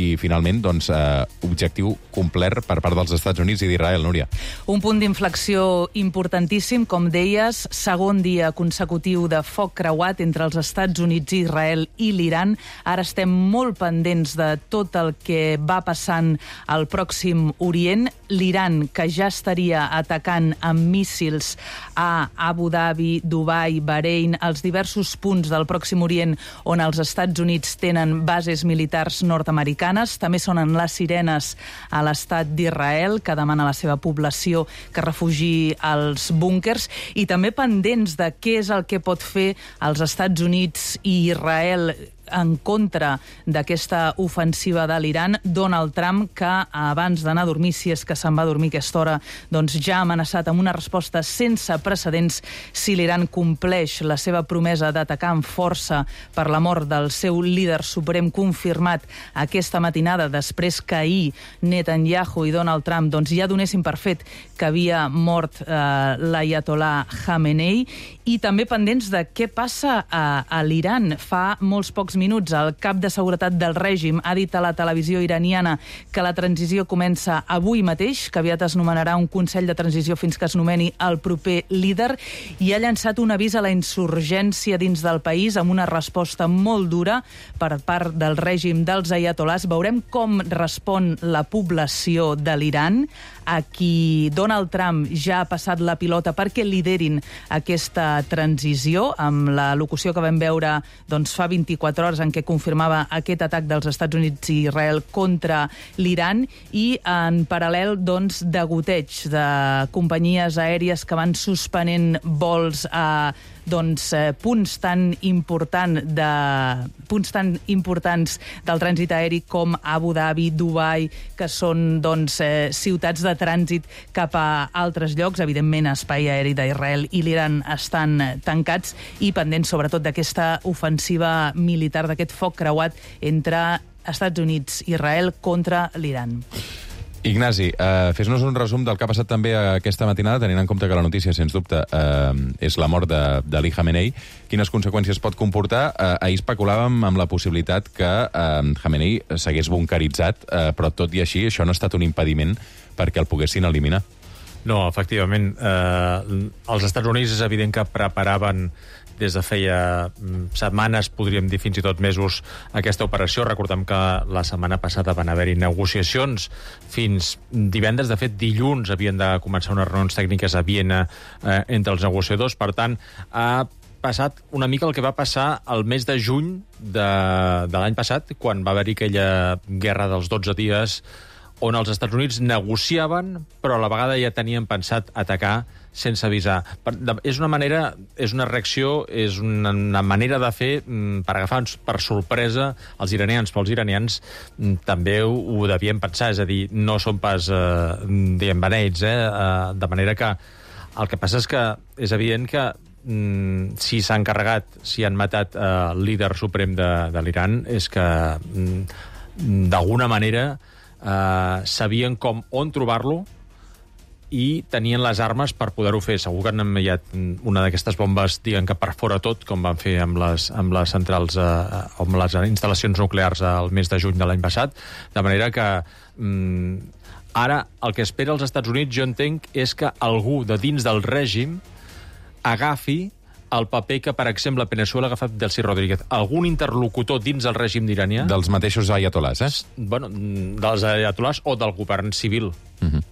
i finalment, doncs, eh, objectiu complert per part dels Estats Units i d'Israel, Núria. Un punt d'inflexió importantíssim, com deies, segon dia consecutiu de foc creuat entre els Estats Units i Israel i l'Iran. Ara estem molt pendents de tot el que va passant al Pròxim Orient. L'Iran, que ja estaria atacant amb míssils a Abu Dhabi, Dubai, Bahrein, els diversos punts del Pròxim Orient on els Estats Units tenen bases militars nord-americanes. També sonen les sirenes a l'estat d'Israel, que demana a la seva població que refugi als búnkers, i també pendents de què és el que pot fer els Estats Units i Israel en contra d'aquesta ofensiva de l'Iran. Donald Trump, que abans d'anar a dormir, si és que se'n va a dormir a aquesta hora, doncs ja ha amenaçat amb una resposta sense precedents si l'Iran compleix la seva promesa d'atacar amb força per la mort del seu líder suprem confirmat aquesta matinada, després que ahir Netanyahu i Donald Trump doncs ja donessin per fet que havia mort eh, l'Ayatollah Khamenei. I també pendents de què passa a, a l'Iran. Fa molts pocs minuts el cap de seguretat del règim ha dit a la televisió iraniana que la transició comença avui mateix, que aviat es nomenarà un Consell de Transició fins que es nomeni el proper líder, i ha llançat un avís a la insurgència dins del país amb una resposta molt dura per part del règim dels ayatolars. Veurem com respon la població de l'Iran, a qui Donald Trump ja ha passat la pilota perquè liderin aquesta transició, amb la locució que vam veure doncs, fa vint-i-quatre hores en què confirmava aquest atac dels Estats Units i Israel contra l'Iran, i en paral·lel doncs, degoteig de companyies aèries que van suspenent vols a doncs, eh, punts tan important de punts tan importants del trànsit aeri com Abu Dhabi, Dubai, que són doncs, eh, ciutats de trànsit cap a altres llocs. Evidentment, espai aeri d'Israel i l'Iran estan tancats i pendents sobretot d'aquesta ofensiva militar, d'aquest foc creuat entre Estats Units i Israel contra l'Iran. Ignasi, eh, fes-nos un resum del que ha passat també aquesta matinada, tenint en compte que la notícia, sens dubte, eh, és la mort de, de l'Ali Khamenei. Quines conseqüències pot comportar? Eh, ahir especulàvem amb la possibilitat que eh, Khamenei s'hagués bunkeritzat, eh, però tot i així això no ha estat un impediment perquè el poguessin eliminar. No, efectivament. Eh, els Estats Units és evident que preparaven des de feia setmanes, podríem dir fins i tot mesos, aquesta operació. Recordem que la setmana passada van haver-hi negociacions. Fins divendres, de fet, dilluns havien de començar unes reunions tècniques a Viena eh, entre els negociadors. Per tant, ha passat una mica el que va passar el mes de juny de, de l'any passat, quan va haver-hi aquella guerra dels dotze dies on els Estats Units negociaven, però a la vegada ja tenien pensat atacar sense avisar. Per, de, és una manera, és una reacció, és una, una manera de fer mm, per agafar per sorpresa els iranians, però els iranians mm, també ho, ho devien pensar, és a dir, no són pas, eh, diguem, beneits, eh, eh, de manera que el que passa és que és evident que mm, si s'han carregat, si han matat eh, el líder suprem de, de l'Iran, és que mm, d'alguna manera eh, sabien com on trobar-lo i tenien les armes per poder-ho fer. Segur que han enviat una d'aquestes bombes, diguem que per fora tot, com van fer amb les, amb les centrals, eh, amb les instal·lacions nuclears el mes de juny de l'any passat, de manera que mm, ara el que espera els Estats Units, jo entenc, és que algú de dins del règim agafi el paper que, per exemple, Venezuela ha agafat Delcy Rodríguez. Algun interlocutor dins del règim iranià... Dels mateixos ayatolars, eh? Bueno, dels ayatolars o del govern civil. Mhm.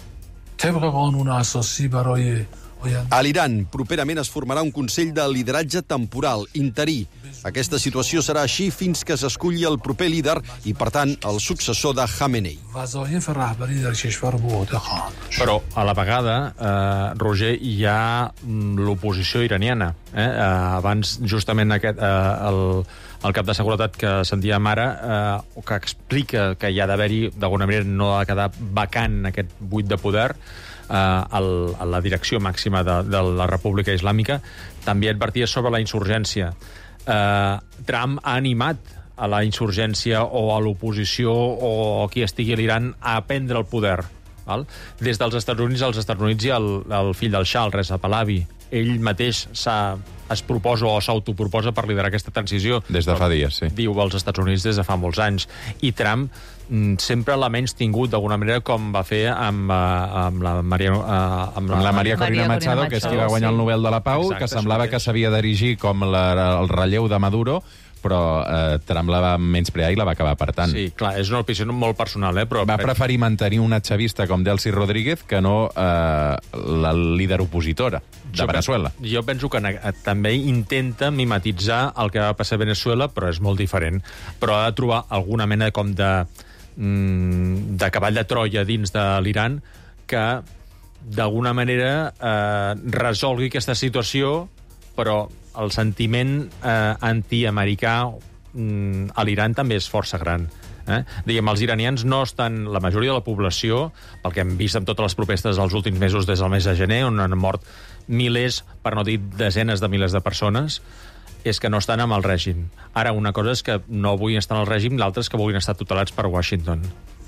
A l'Iran, properament es formarà un Consell de Lideratge Temporal, interí. Aquesta situació serà així fins que s'esculli el proper líder i, per tant, el successor de Khamenei. Però, a la vegada, eh, Roger, hi ha l'oposició iraniana. Eh? Eh, abans, justament, aquest, eh, el, el cap de seguretat que sentíem ara, eh, que explica que hi ha d'haver-hi, d'alguna manera, no ha de quedar vacant aquest buit de poder, eh, el, a la direcció màxima de, de la República Islàmica, també advertia sobre la insurgència. Eh, Trump ha animat a la insurgència o a l'oposició o a qui estigui a l'Iran a prendre el poder. Val? Des dels Estats Units, als Estats Units hi ha el, el fill del Shah, el Reza Pahlavi, ell mateix s'ha es proposa o s'autoproposa per liderar aquesta transició. Des de fa dies, sí. Diu als Estats Units des de fa molts anys. I Trump mm, sempre l'ha menys tingut, d'alguna manera, com va fer amb, uh, amb la Maria, uh, amb la, amb la Maria Corina Maria Machado, Corina que és qui va guanyar sí. el Nobel de la Pau, Exacte, que semblava que s'havia d'erigir com la, el relleu de Maduro, però eh, Trump la va menysprear i la va acabar apartant. Sí, clar, és una opció molt personal, eh? Però va preferir mantenir una xavista com Delcy Rodríguez que no eh, la líder opositora de jo Venezuela. Penso, jo penso que també intenta mimetitzar el que va passar a Venezuela, però és molt diferent. Però ha de trobar alguna mena com de, mm, de cavall de Troia dins de l'Iran que d'alguna manera eh, resolgui aquesta situació, però el sentiment eh, antiamericà mm, a l'Iran també és força gran. Eh? Diguem, els iranians no estan... La majoria de la població, pel que hem vist amb totes les protestes dels últims mesos des del mes de gener, on han mort milers, per no dir desenes de milers de persones, és que no estan amb el règim. Ara, una cosa és que no vulguin estar en el règim, l'altra és que vulguin estar tutelats per Washington.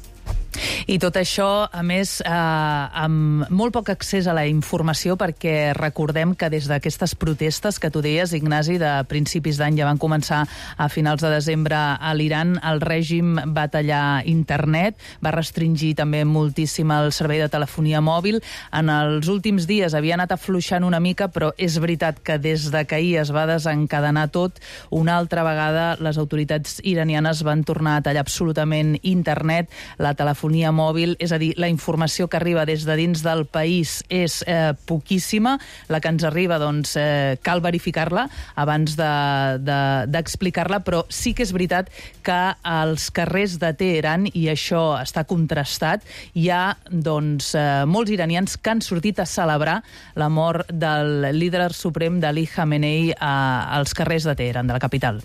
I tot això, a més, eh, amb molt poc accés a la informació, perquè recordem que des d'aquestes protestes que tu deies, Ignasi, de principis d'any, ja van començar a finals de desembre a l'Iran, el règim va tallar internet, va restringir també moltíssim el servei de telefonia mòbil. En els últims dies havia anat afluixant una mica, però és veritat que des de que ahir es va desencadenar tot, una altra vegada les autoritats iranianes van tornar a tallar absolutament internet, la telefonia mòbil, és a dir, la informació que arriba des de dins del país és eh, poquíssima, la que ens arriba, doncs, eh, cal verificar-la abans d'explicar-la, de, de, però sí que és veritat que als carrers de Teheran, i això està contrastat, hi ha, doncs, eh, molts iranians que han sortit a celebrar la mort del líder suprem d'Ali Khamenei a, als carrers de Teheran, de la capital.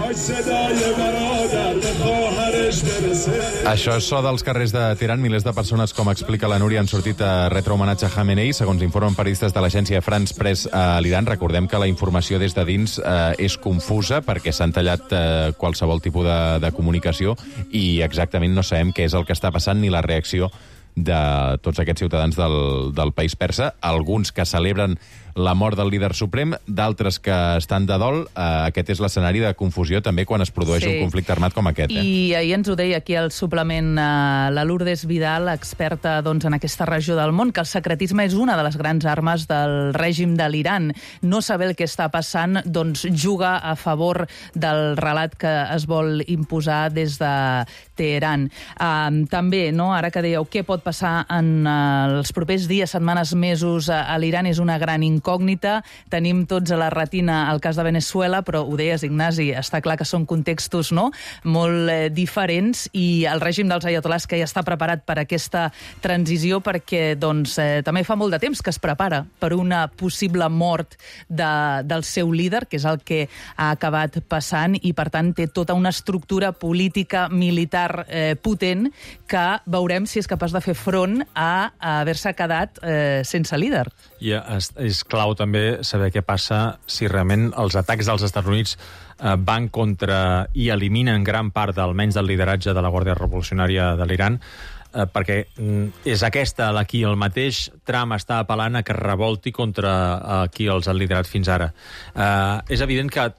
Això és so dels carrers de Teheran. Milers de persones, com explica la Núria, han sortit a retre homenatge a Khamenei, segons informen periodistes de l'agència France Press a l'Iran. Recordem que la informació des de dins eh, és confusa perquè s'han tallat eh, qualsevol tipus de, de comunicació i exactament no sabem què és el que està passant ni la reacció de tots aquests ciutadans del, del país persa, alguns que celebren la mort del líder suprem, d'altres que estan de dol. Eh, aquest és l'escenari de confusió també quan es produeix sí. un conflicte armat com aquest. Eh? I ahir ens ho deia aquí al suplement eh, la Lourdes Vidal, experta doncs, en aquesta regió del món, que el secretisme és una de les grans armes del règim de l'Iran. No saber el que està passant doncs, juga a favor del relat que es vol imposar des de Teheran. Eh, també, no, ara que dèieu què pot passar en eh, els propers dies, setmanes, mesos a, a l'Iran és una gran incògnita. Tenim tots a la retina el cas de Venezuela, però ho deies, Ignasi, està clar que són contextos no? molt eh, diferents i el règim dels ayatolás que ja està preparat per aquesta transició perquè doncs, eh, també fa molt de temps que es prepara per una possible mort de, del seu líder, que és el que ha acabat passant i per tant té tota una estructura política militar eh, potent que veurem si és capaç de fer front a, a haver-se quedat eh, sense líder. I és, és clau també saber què passa si realment els atacs dels Estats Units eh, van contra i eliminen gran part almenys del lideratge de la Guàrdia Revolucionària de l'Iran, eh, perquè mm, és aquesta la qui el mateix Trump està apel·lant a que revolti contra eh, qui els ha liderat fins ara. Eh, és evident que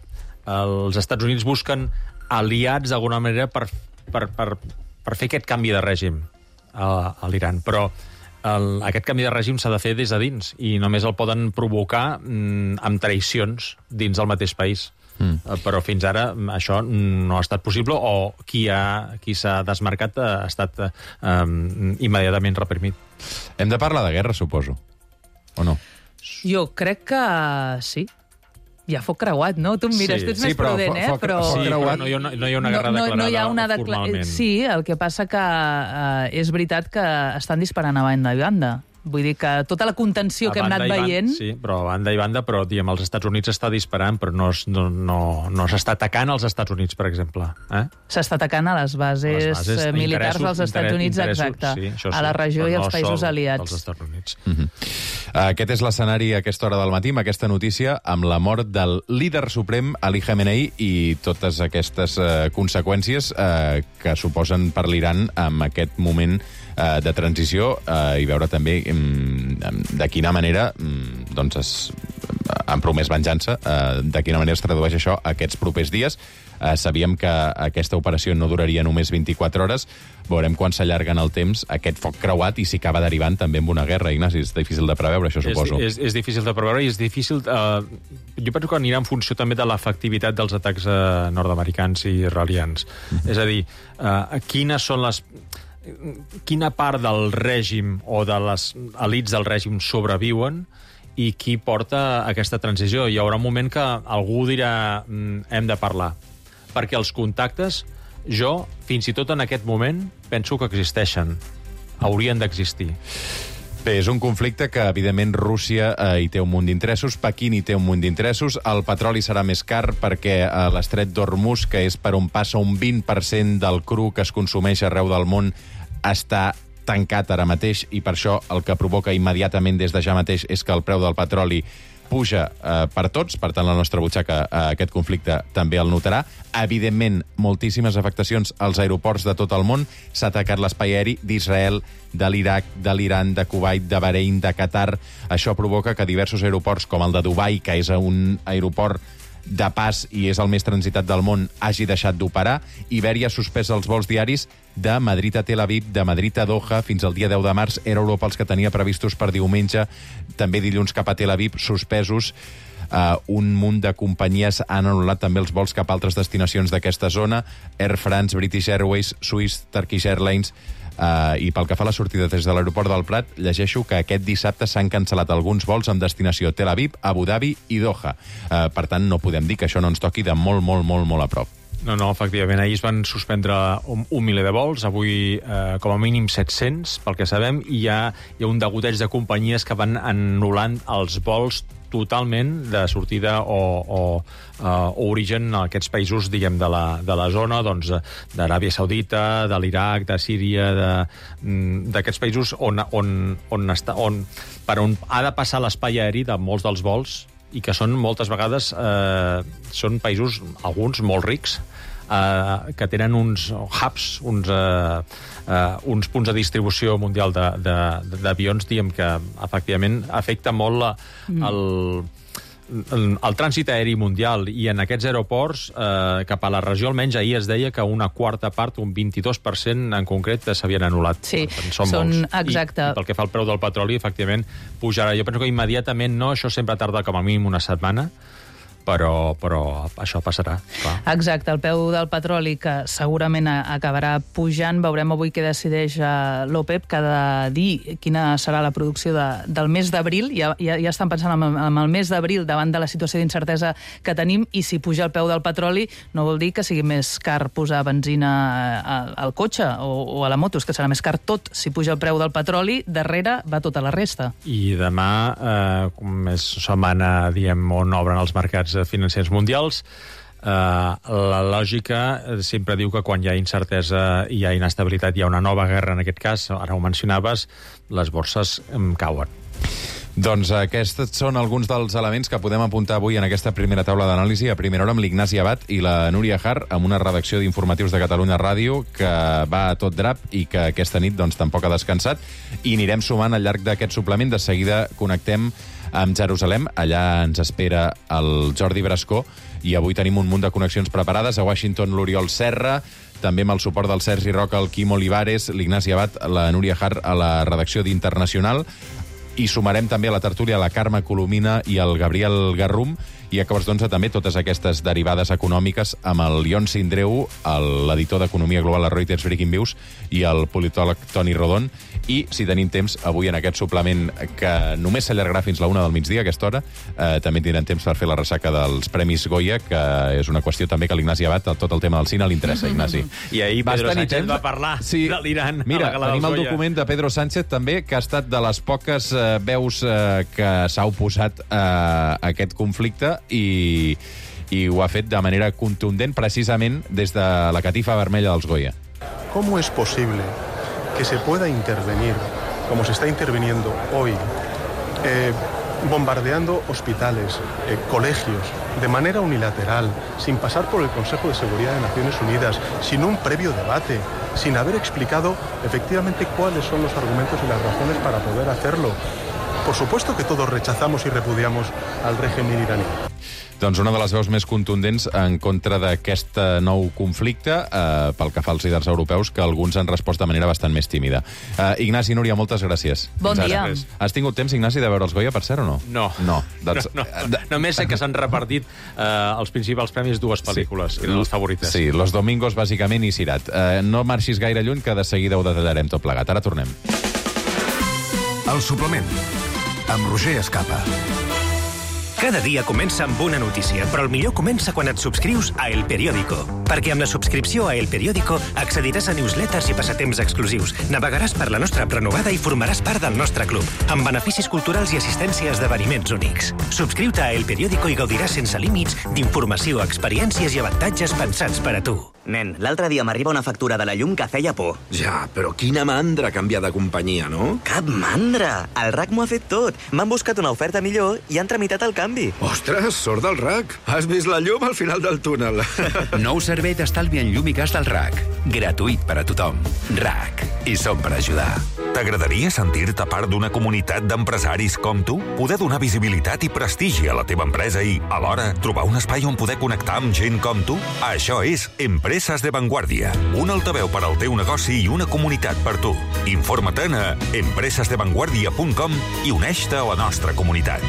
els Estats Units busquen aliats d'alguna manera per, per, per, per fer aquest canvi de règim a, a l'Iran, però El, aquest canvi de règim s'ha de fer des de dins i només el poden provocar mm, amb traïcions dins del mateix país. Mm. Uh, però fins ara això no ha estat possible o qui ha, qui s'ha desmarcat ha estat uh, um, immediatament reprimit. Hem de parlar de guerra, suposo, o no? Jo crec que sí. Hi ha foc creuat, no? Tu em mires, sí, tu ets sí, més però prudent, eh? Foc, però... Sí, però no hi ha una, no hi ha una guerra no, declarada no hi ha una decla... formalment. Sí, el que passa que eh, és veritat que estan disparant a banda i banda. Vull dir que tota la contenció a que hem anat veient... Sí, però a banda i banda, però diguem, els Estats Units està disparant, però no, no, no, no s'està atacant als Estats Units, per exemple. Eh? S'està atacant a les bases, les bases militars dels Estats Units, exacte, sí, a la regió sí, i als no països aliats. Dels Estats Units. Mm-hmm. Aquest és l'escenari a aquesta hora del matí, amb aquesta notícia, amb la mort del líder suprem, Ali Khamenei, i totes aquestes eh, conseqüències eh, que suposen per l'Iran en aquest moment eh, de transició eh, i veure també mm, de quina manera mm, doncs es, han promès venjança. Uh, de quina manera es tradueix això aquests propers dies? Uh, sabíem que aquesta operació no duraria només vint-i-quatre hores. Veurem quan s'allarguen el temps aquest foc creuat i si acaba derivant també en una guerra, Ignasi. És difícil de preveure, això, suposo. És, és, és difícil de preveure i és difícil... Eh, jo penso que anirà en funció també de l'efectivitat dels atacs eh, nord-americans i israelians. Mm-hmm. És a dir, eh, quines són les... quina part del règim o de les elits del règim sobreviuen i qui porta aquesta transició. Hi haurà un moment que algú dirà hem de parlar. Perquè els contactes, jo, fins i tot en aquest moment, penso que existeixen. Haurien d'existir. Bé, és un conflicte que, evidentment, Rússia eh, hi té un munt d'interessos, Pequín hi té un munt d'interessos, el petroli serà més car perquè a l'estret d'Hormuz, que és per on passa un vint per cent del cru que es consumeix arreu del món, està tancat ara mateix i per això el que provoca immediatament des de ja mateix és que el preu del petroli puja eh, per tots, per tant la nostra butxaca eh, aquest conflicte també el notarà. Evidentment, moltíssimes afectacions als aeroports de tot el món. S'ha atacat l'espai aeri d'Israel, de l'Iraq, de l'Iran, de Kuwait, de Bahrein, de Qatar. Això provoca que diversos aeroports, com el de Dubai, que és un aeroport de pas i és el més transitat del món, hagi deixat d'operar. Ibèria ha suspès els vols diaris de Madrid a Tel Aviv, de Madrid a Doha, fins al dia deu de març. Era Europa els que tenia previstos per diumenge, també dilluns cap a Tel Aviv, suspesos. Uh, un munt de companyies han anul·lat també els vols cap a altres destinacions d'aquesta zona. Air France, British Airways, Swiss, Turkish Airlines. Uh, I pel que fa a la sortida des de l'aeroport del Prat, llegeixo que aquest dissabte s'han cancel·lat alguns vols amb destinació Tel Aviv, Abu Dhabi i Doha. Uh, per tant, no podem dir que això no ens toqui de molt, molt, molt, molt a prop. No, no, efectivament. Ahir es van suspendre un, un miler de vols, avui eh, com a mínim set-cents, pel que sabem, i hi ha, hi ha un degoteig de companyies que van anul·lant els vols totalment de sortida o, o, uh, o origen a aquests països, diguem, de la, de la zona, doncs, d'Aràbia Saudita, de l'Iraq, de Síria, d'aquests països on, on, on, està, on, per on ha de passar l'espai aeri de molts dels vols, i que són moltes vegades eh, són països, alguns molt rics, eh, que tenen uns hubs, uns, eh, eh, uns punts de distribució mundial d'avions, diguem que efectivament afecta molt la, el, el, el trànsit aeri mundial, i en aquests aeroports eh, cap a la regió almenys ahir es deia que una quarta part, un vint-i-dos per cent en concret, s'havien anul·lat. Sí, són, són molts. exacte. I, I pel que fa al preu del petroli, efectivament, pujarà. Jo penso que immediatament no, això sempre tarda com a mínim una setmana, però, però això passarà. Clar. Exacte, el peu del petroli, que segurament acabarà pujant. Veurem avui què decideix l'OPEP, que ha de dir quina serà la producció de, del mes d'abril. Ja, ja, ja estan pensant en, en el mes d'abril davant de la situació d'incertesa que tenim, i si puja el peu del petroli no vol dir que sigui més car posar benzina al cotxe o, o a la moto, és que serà més car tot. Si puja el preu del petroli, darrere va tota la resta. I demà, eh, com és setmana, diem, on obren els mercats financers mundials, eh, la lògica sempre diu que quan hi ha incertesa i hi ha inestabilitat, hi ha una nova guerra en aquest cas, ara ho mencionaves, les borses cauen. Doncs aquests són alguns dels elements que podem apuntar avui en aquesta primera taula d'anàlisi, a primera hora amb l'Ignasi Abad i la Núria Har, amb una redacció d'informatius de Catalunya Ràdio que va a tot drap i que aquesta nit doncs, tampoc ha descansat, i anirem sumant al llarg d'aquest suplement. De seguida connectem amb Jerusalem, allà ens espera el Jordi Brascó, i avui tenim un munt de connexions preparades. A Washington, l'Oriol Serra, també amb el suport del Sergi Roca, el Quim Olivares, l'Ignasi Abad, la Núria Har a la redacció d'Internacional, i sumarem també a la tertúlia la Carme Colomina i el Gabriel Garrum, i a quarts d'onze també totes aquestes derivades econòmiques amb el Ion Sindreu, l'editor d'Economia Global a Reuters Breaking Views, i el politòleg Toni Rodon. I, si tenim temps, avui en aquest suplement, que només s'allargarà fins la una del migdia, a aquesta hora, eh, també tindrem temps per fer la ressaca dels Premis Goya, que és una qüestió també que l'Ignasi Abad, tot el tema del cine, l'interessa, Ignasi. I ahir Pedro Sánchez va parlar sí. de l'Iran. Mira, tenim el document de Pedro Sánchez també, que ha estat de les poques eh, veus eh, que s'ha oposat eh, a aquest conflicte, i, i ho ha fet de manera contundent precisament des de la catifa vermella dels Goya. ¿Cómo es posible que se pueda intervenir, como se está interviniendo hoy, eh, bombardeando hospitales, eh, colegios, de manera unilateral, sin pasar por el Consejo de Seguridad de Naciones Unidas, sin un previo debate, sin haber explicado efectivamente cuáles son los argumentos y las razones para poder hacerlo? por supuesto que todos rechazamos y repudiamos al régimen iraní. Doncs una de les veus més contundents en contra d'aquest nou conflicte, eh, pel que fa als líders europeus, que alguns han respost de manera bastant més tímida. Eh, Ignasi, Núria, moltes gràcies. Bon Fins dia. ara. Has tingut temps, Ignasi, de veure els Goya, per cert, o no? No. No. Doncs... no, no. Només sé que s'han repartit eh, els principals premis dues pel·lícules, sí. que eren les favorites. Sí, Los Domingos, bàsicament, i Sirat. Eh, no marxis gaire lluny, que de seguida ho detallarem tot plegat. Ara tornem. El suplement, amb Roger Escapa. Cada dia comença amb una notícia, però el millor comença quan et subscrius a El Periódico. Perquè amb la subscripció a El Periódico accediràs a newsletters i passatemps exclusius, navegaràs per la nostra prenovada i formaràs part del nostre club, amb beneficis culturals i assistència a esdeveniments únics. Subscriu-te a El Periódico i gaudiràs sense límits d'informació, experiències i avantatges pensats per a tu. Nen, l'altre dia m'arriba una factura de la llum que feia por. Ja, però quina mandra canviar de companyia, no? Cap mandra! El R A C m'ho ha fet tot. M'han buscat una oferta millor i han tramitat el canvi. Ostres, sort del R A C. Has vist la llum al final del túnel. Nou servei d'estalvi en llum i gas del R A C. Gratuït per a tothom. R A C. I som per ajudar. T'agradaria sentir-te part d'una comunitat d'empresaris com tu? Poder donar visibilitat i prestigi a la teva empresa i, alhora, trobar un espai on poder connectar amb gent com tu? Això és Empreses de Vanguardia. Un altaveu per al teu negoci i una comunitat per tu. Informa-te'n a empreses de vanguardia punt com i uneix-te a la nostra comunitat.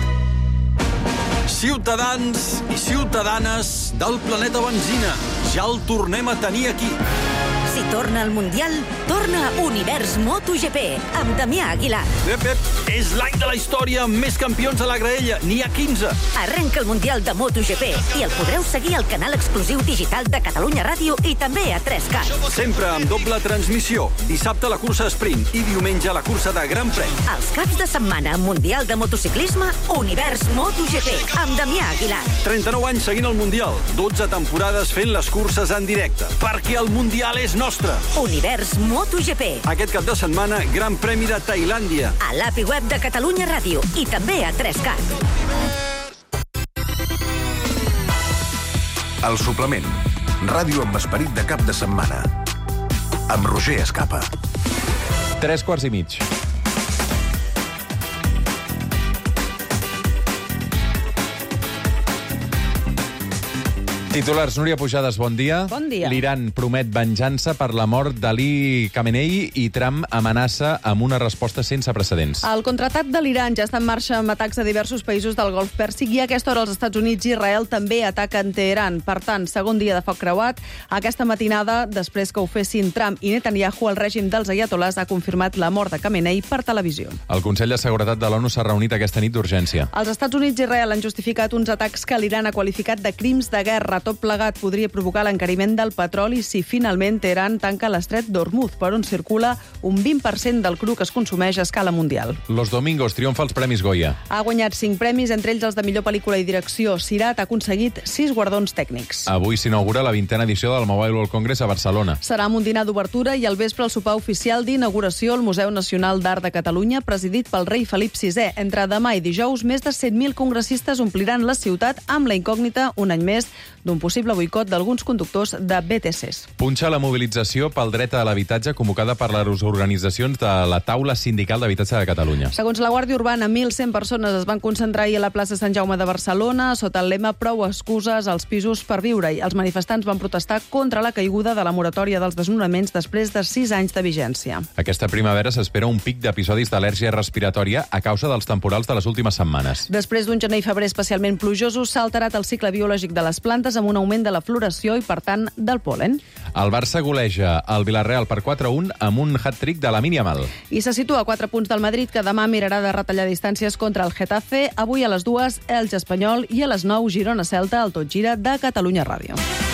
Ciutadans i ciutadanes del planeta Benzina, ja el tornem a tenir aquí. Si torna al Mundial, torna Univers MotoGP, amb Damià Aguilar. Ep, ep, és l'any de la història amb més campions a la graella. N'hi ha quinze. Arrenca el Mundial de MotoGP i el podreu seguir al canal exclusiu digital de Catalunya Ràdio i també a tres cat. Sempre amb doble transmissió. Dissabte la cursa sprint i diumenge la cursa de Gran Premi. Els caps de setmana Mundial de motociclisme, Univers MotoGP, amb Damià Aguilar. trenta-nou anys seguint el Mundial, dotze temporades fent les curses en directe. Perquè el Mundial és nostre. Univers MotoGP. Aquest cap de setmana, Gran Premi de Tailàndia. A l'A P I web de Catalunya Ràdio i també a tres cat. El suplement. Ràdio amb esperit de cap de setmana. Amb Roger Escapa. Tres quarts i mig. Titulars, Núria Pujades, bon dia. Bon dia. L'Iran promet venjança per la mort d'Ali Khamenei i Trump amenaça amb una resposta sense precedents. El contraatac de l'Iran ja està en marxa amb atacs a diversos països del Golf Pèrsic i a aquesta hora els Estats Units i Israel també ataquen Teheran. Per tant, segon dia de foc creuat. Aquesta matinada, després que ho fessin Trump i Netanyahu, el règim dels ayatolás ha confirmat la mort de Khamenei per televisió. El Consell de Seguretat de l'ONU s'ha reunit aquesta nit d'urgència. Els Estats Units i Israel han justificat uns atacs que l'Iran ha qualificat de crims de guerra. Tot plegat podria provocar l'encariment del petroli si finalment Teheran tanca l'estret d'Hormuz, per on circula un vint per cent del cru que es consumeix a escala mundial. Los Domingos triomfa els Premis Goya. Ha guanyat cinc premis, entre ells els de millor pel·lícula i direcció. Sirat ha aconseguit sis guardons tècnics. Avui s'inaugura la vintena edició del Mobile World Congress a Barcelona. Serà amb un dinar d'obertura i al vespre el sopar oficial d'inauguració al Museu Nacional d'Art de Catalunya, presidit pel rei Felip sisè. Entre demà i dijous, més de cent mil congressistes ompliran la ciutat amb la incògnita, un any més, d'un possible boicot d'alguns conductors de B T Cs. Punxa la mobilització pel dret a l'habitatge convocada per les organitzacions de la Taula Sindical d'Habitatge de Catalunya. Segons la Guàrdia Urbana, mil cent persones es van concentrar ahir a la plaça Sant Jaume de Barcelona sota el lema Prou excuses als pisos per viure-hi. Els manifestants van protestar contra la caiguda de la moratòria dels desnonaments després de sis anys de vigència. Aquesta primavera s'espera un pic d'episodis d'al·lèrgia respiratòria a causa dels temporals de les últimes setmanes. Després d'un gener i febrer especialment plujosos, s'ha alterat el cicle biològic de les plantes amb un augment de la floració i, per tant, del pol·len. El Barça goleja el Villarreal per quatre a un amb un hat-trick de Lamine Yamal. I se situa a quatre punts del Madrid, que demà mirarà de retallar distàncies contra el Getafe. Avui a les dues, Elx Espanyol, i a les nou, Girona-Celta, al Tot Gira de Catalunya Ràdio.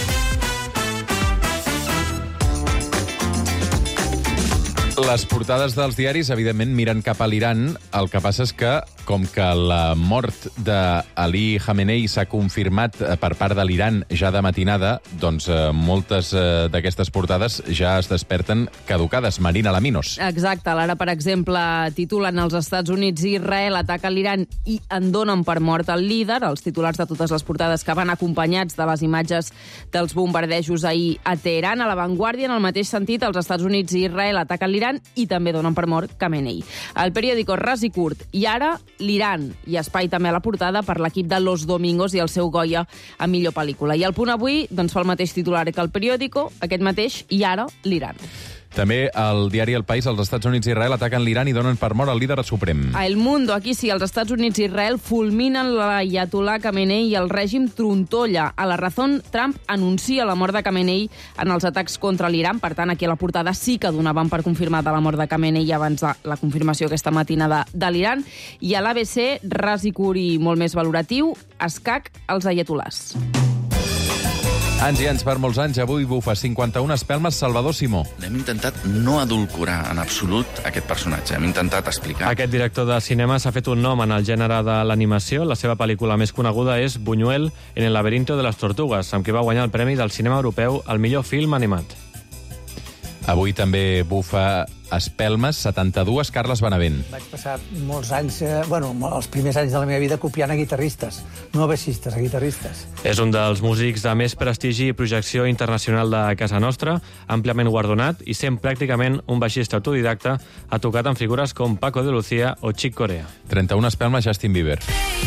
Les portades dels diaris, evidentment, miren cap a l'Iran. El que passa és que, com que la mort d'Ali Khamenei s'ha confirmat per part de l'Iran ja de matinada, doncs eh, moltes eh, d'aquestes portades ja es desperten caducades. Marina Laminos. Exacte. L'ara, per exemple, titulen els Estats Units i Israel ataca l'Iran i en donen per mort el líder. Els titulars de totes les portades que van acompanyats de les imatges dels bombardejos ahir a Teheran. A La Vanguardia, en el mateix sentit, els Estats Units i Israel ataquen l'Iran i també donen per mort Khamenei. El periòdico ras i curt. I ara l'Iran, i espai també a la portada per l'equip de Los Domingos i el seu Goya a millor pel·lícula. I El Punt avui doncs, fa el mateix titular que El Periódico, aquest mateix, i ara l'Iran. També el diari El País, els Estats Units i Israel ataquen l'Iran i donen per mort al líder suprem. A El Mundo, aquí sí, els Estats Units i Israel fulminen l'Ayatollah Khamenei i el règim trontolla. A La Razón, Trump anuncia la mort de Khamenei en els atacs contra l'Iran. Per tant, aquí a la portada sí que donaven per confirmada la mort de Khamenei abans de la confirmació aquesta matinada de l'Iran. I a l'A B C, ras i curi molt més valoratiu, escac als ayatollahs. Anys i anys per molts anys, avui bufa cinquanta-una espelmes Salvador Simó. Hem intentat no edulcorar en absolut aquest personatge. Hem intentat explicar... Aquest director de cinema s'ha fet un nom en el gènere de l'animació. La seva pel·lícula més coneguda és Buñuel en el laberinto de les tortugues, amb qui va guanyar el Premi del Cinema Europeu al millor film animat. Avui també bufa espelmes, setanta-dues, Carles Benavent. Vaig passar molts anys, eh, bueno, els primers anys de la meva vida copiant a guitarristes, no a baixistes, a guitarristes. És un dels músics de més prestigi i projecció internacional de casa nostra, àmpliament guardonat i sent pràcticament un baixista autodidacta, ha tocat amb figures com Paco de Lucía o Chick Corea. trenta-una espelmes, Justin Bieber.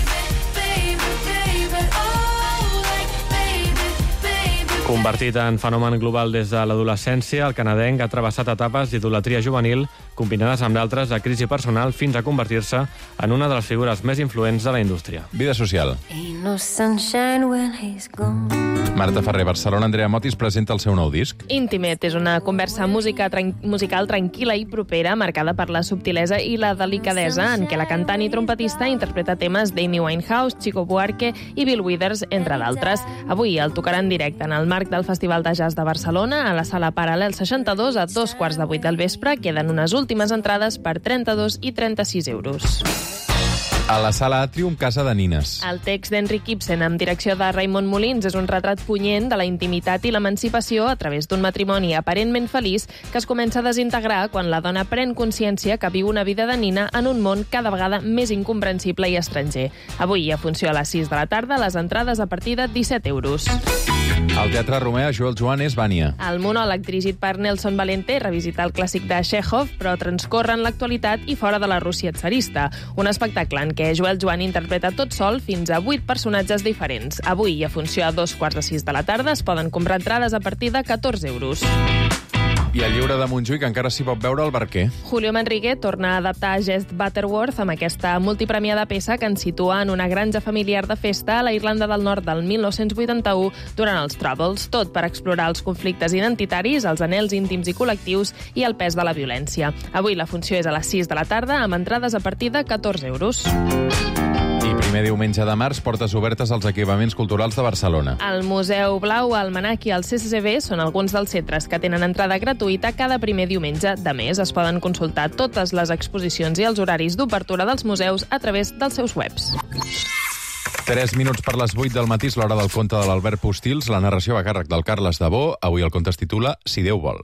Convertit en fenomen global des de l'adolescència, el canadenc ha travessat etapes d'idolatria juvenil combinades amb d'altres de crisi personal fins a convertir-se en una de les figures més influents de la indústria. Vida social. Marta Ferrer, Barcelona, Andrea Motis presenta el seu nou disc. Intimate és una conversa música tran musical tranquil·la i propera, marcada per la subtilesa i la delicadesa, en què la cantant i trompetista interpreta temes d'Amy Winehouse, Chico Buarque i Bill Withers, entre d'altres. Avui el tocarà en directe en el marc del Festival de Jazz de Barcelona, a la sala Paral·lel seixanta-dos, a dos quarts de vuit del vespre. Queden unes últimes entrades per trenta-dos i trenta-sis euros. A la sala Atrium, Casa de Nines. El text d'Enric Ibsen, amb direcció de Raimon Molins, és un retrat punyent de la intimitat i l'emancipació a través d'un matrimoni aparentment feliç que es comença a desintegrar quan la dona pren consciència que viu una vida de nina en un món cada vegada més incomprensible i estranger. Avui, a funció a les sis de la tarda, les entrades a partir de disset euros. Al Teatre Romea, Joel Joan és Vània. El monòleg dirigit per Nelson Valente revisita el clàssic de Chekhov, però transcorre en l'actualitat i fora de la Rússia tsarista. Un espectacle en què Joel Joan interpreta tot sol fins a vuit personatges diferents. Avui, a funció a dos quarts de sis de la tarda, es poden comprar entrades a partir de catorze euros. I el llibre de Montjuïc encara s'hi pot veure al Barquer. Julio Manrique torna a adaptar Gest Butterworth amb aquesta multipremiada peça que ens situa en una granja familiar de festa a la Irlanda del Nord del mil nou-cents vuitanta-u durant els Troubles, tot per explorar els conflictes identitaris, els anhels íntims i col·lectius i el pes de la violència. Avui la funció és a les sis de la tarda amb entrades a partir de catorze euros. I primer diumenge de març, portes obertes als equipaments culturals de Barcelona. El Museu Blau, el Manac i el C C C B són alguns dels centres que tenen entrada gratuïta cada primer diumenge de mes. Es poden consultar totes les exposicions i els horaris d'obertura dels museus a través dels seus webs. Tres minuts per les vuit del matí, és l'hora del conte de l'Albert Postils. La narració va a càrrec del Carles Dabó. Avui el conte es titula Si Déu vol.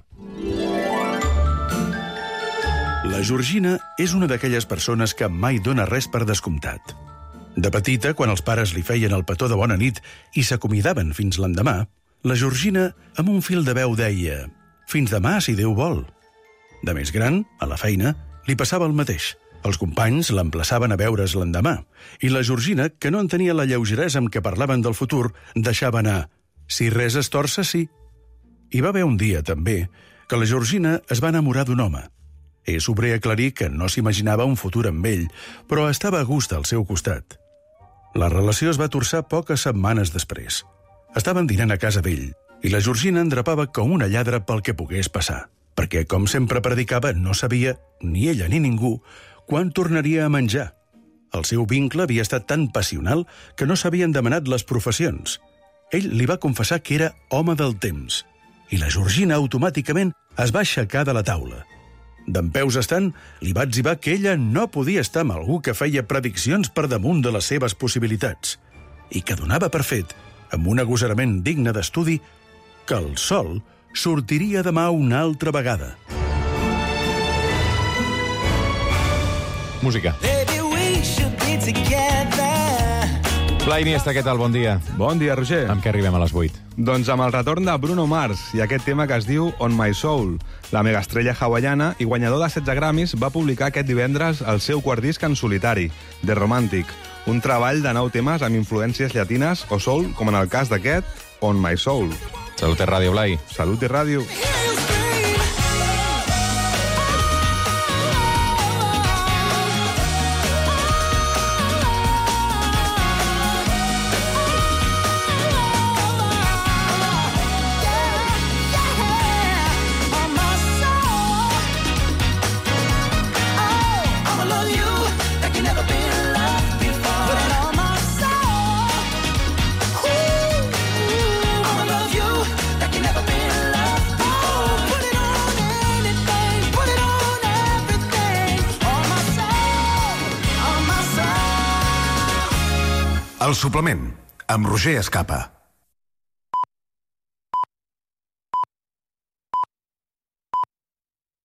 La Georgina és una d'aquelles persones que mai dona res per descomptat. De petita, quan els pares li feien el petó de bona nit i s'acomiadaven fins l'endemà, la Georgina, amb un fil de veu, deia «Fins demà, si Déu vol». De més gran, a la feina, li passava el mateix. Els companys l'emplaçaven a veure's l'endemà, i la Georgina, que no entenia la lleugeresa amb què parlaven del futur, deixava anar «Si res es torça, sí». Hi va haver un dia, també, que la Georgina es va enamorar d'un home. És obrer aclarir que no s'imaginava un futur amb ell, però estava a gust al seu costat. La relació es va torçar poques setmanes després. Estaven dinant a casa d'ell i la Georgina endrapava com una lladra pel que pogués passar, perquè, com sempre predicava, no sabia, ni ella ni ningú, quan tornaria a menjar. El seu vincle havia estat tan passional que no s'havien demanat les professions. Ell li va confessar que era home del temps i la Georgina automàticament es va aixecar de la taula. Dempeus estant, li va etzibar que ella no podia estar amb algú que feia prediccions per damunt de les seves possibilitats i que donava per fet, amb un agosarament digne d'estudi, que el sol sortiria demà una altra vegada. Música. Baby, we should be together. Blai Iniesta, què tal? Bon dia. Bon dia, Roger. Amb què arribem a les vuit? Doncs amb el retorn de Bruno Mars i aquest tema que es diu On My Soul. La megaestrella hawaiana i guanyador de setze Grammys va publicar aquest divendres el seu quart disc en solitari, The Romantic, un treball de nou temes amb influències llatines o soul, com en el cas d'aquest, On My Soul. Salut i ràdio, Blai. Salut i ràdio. El suplement, amb Roger Escapa.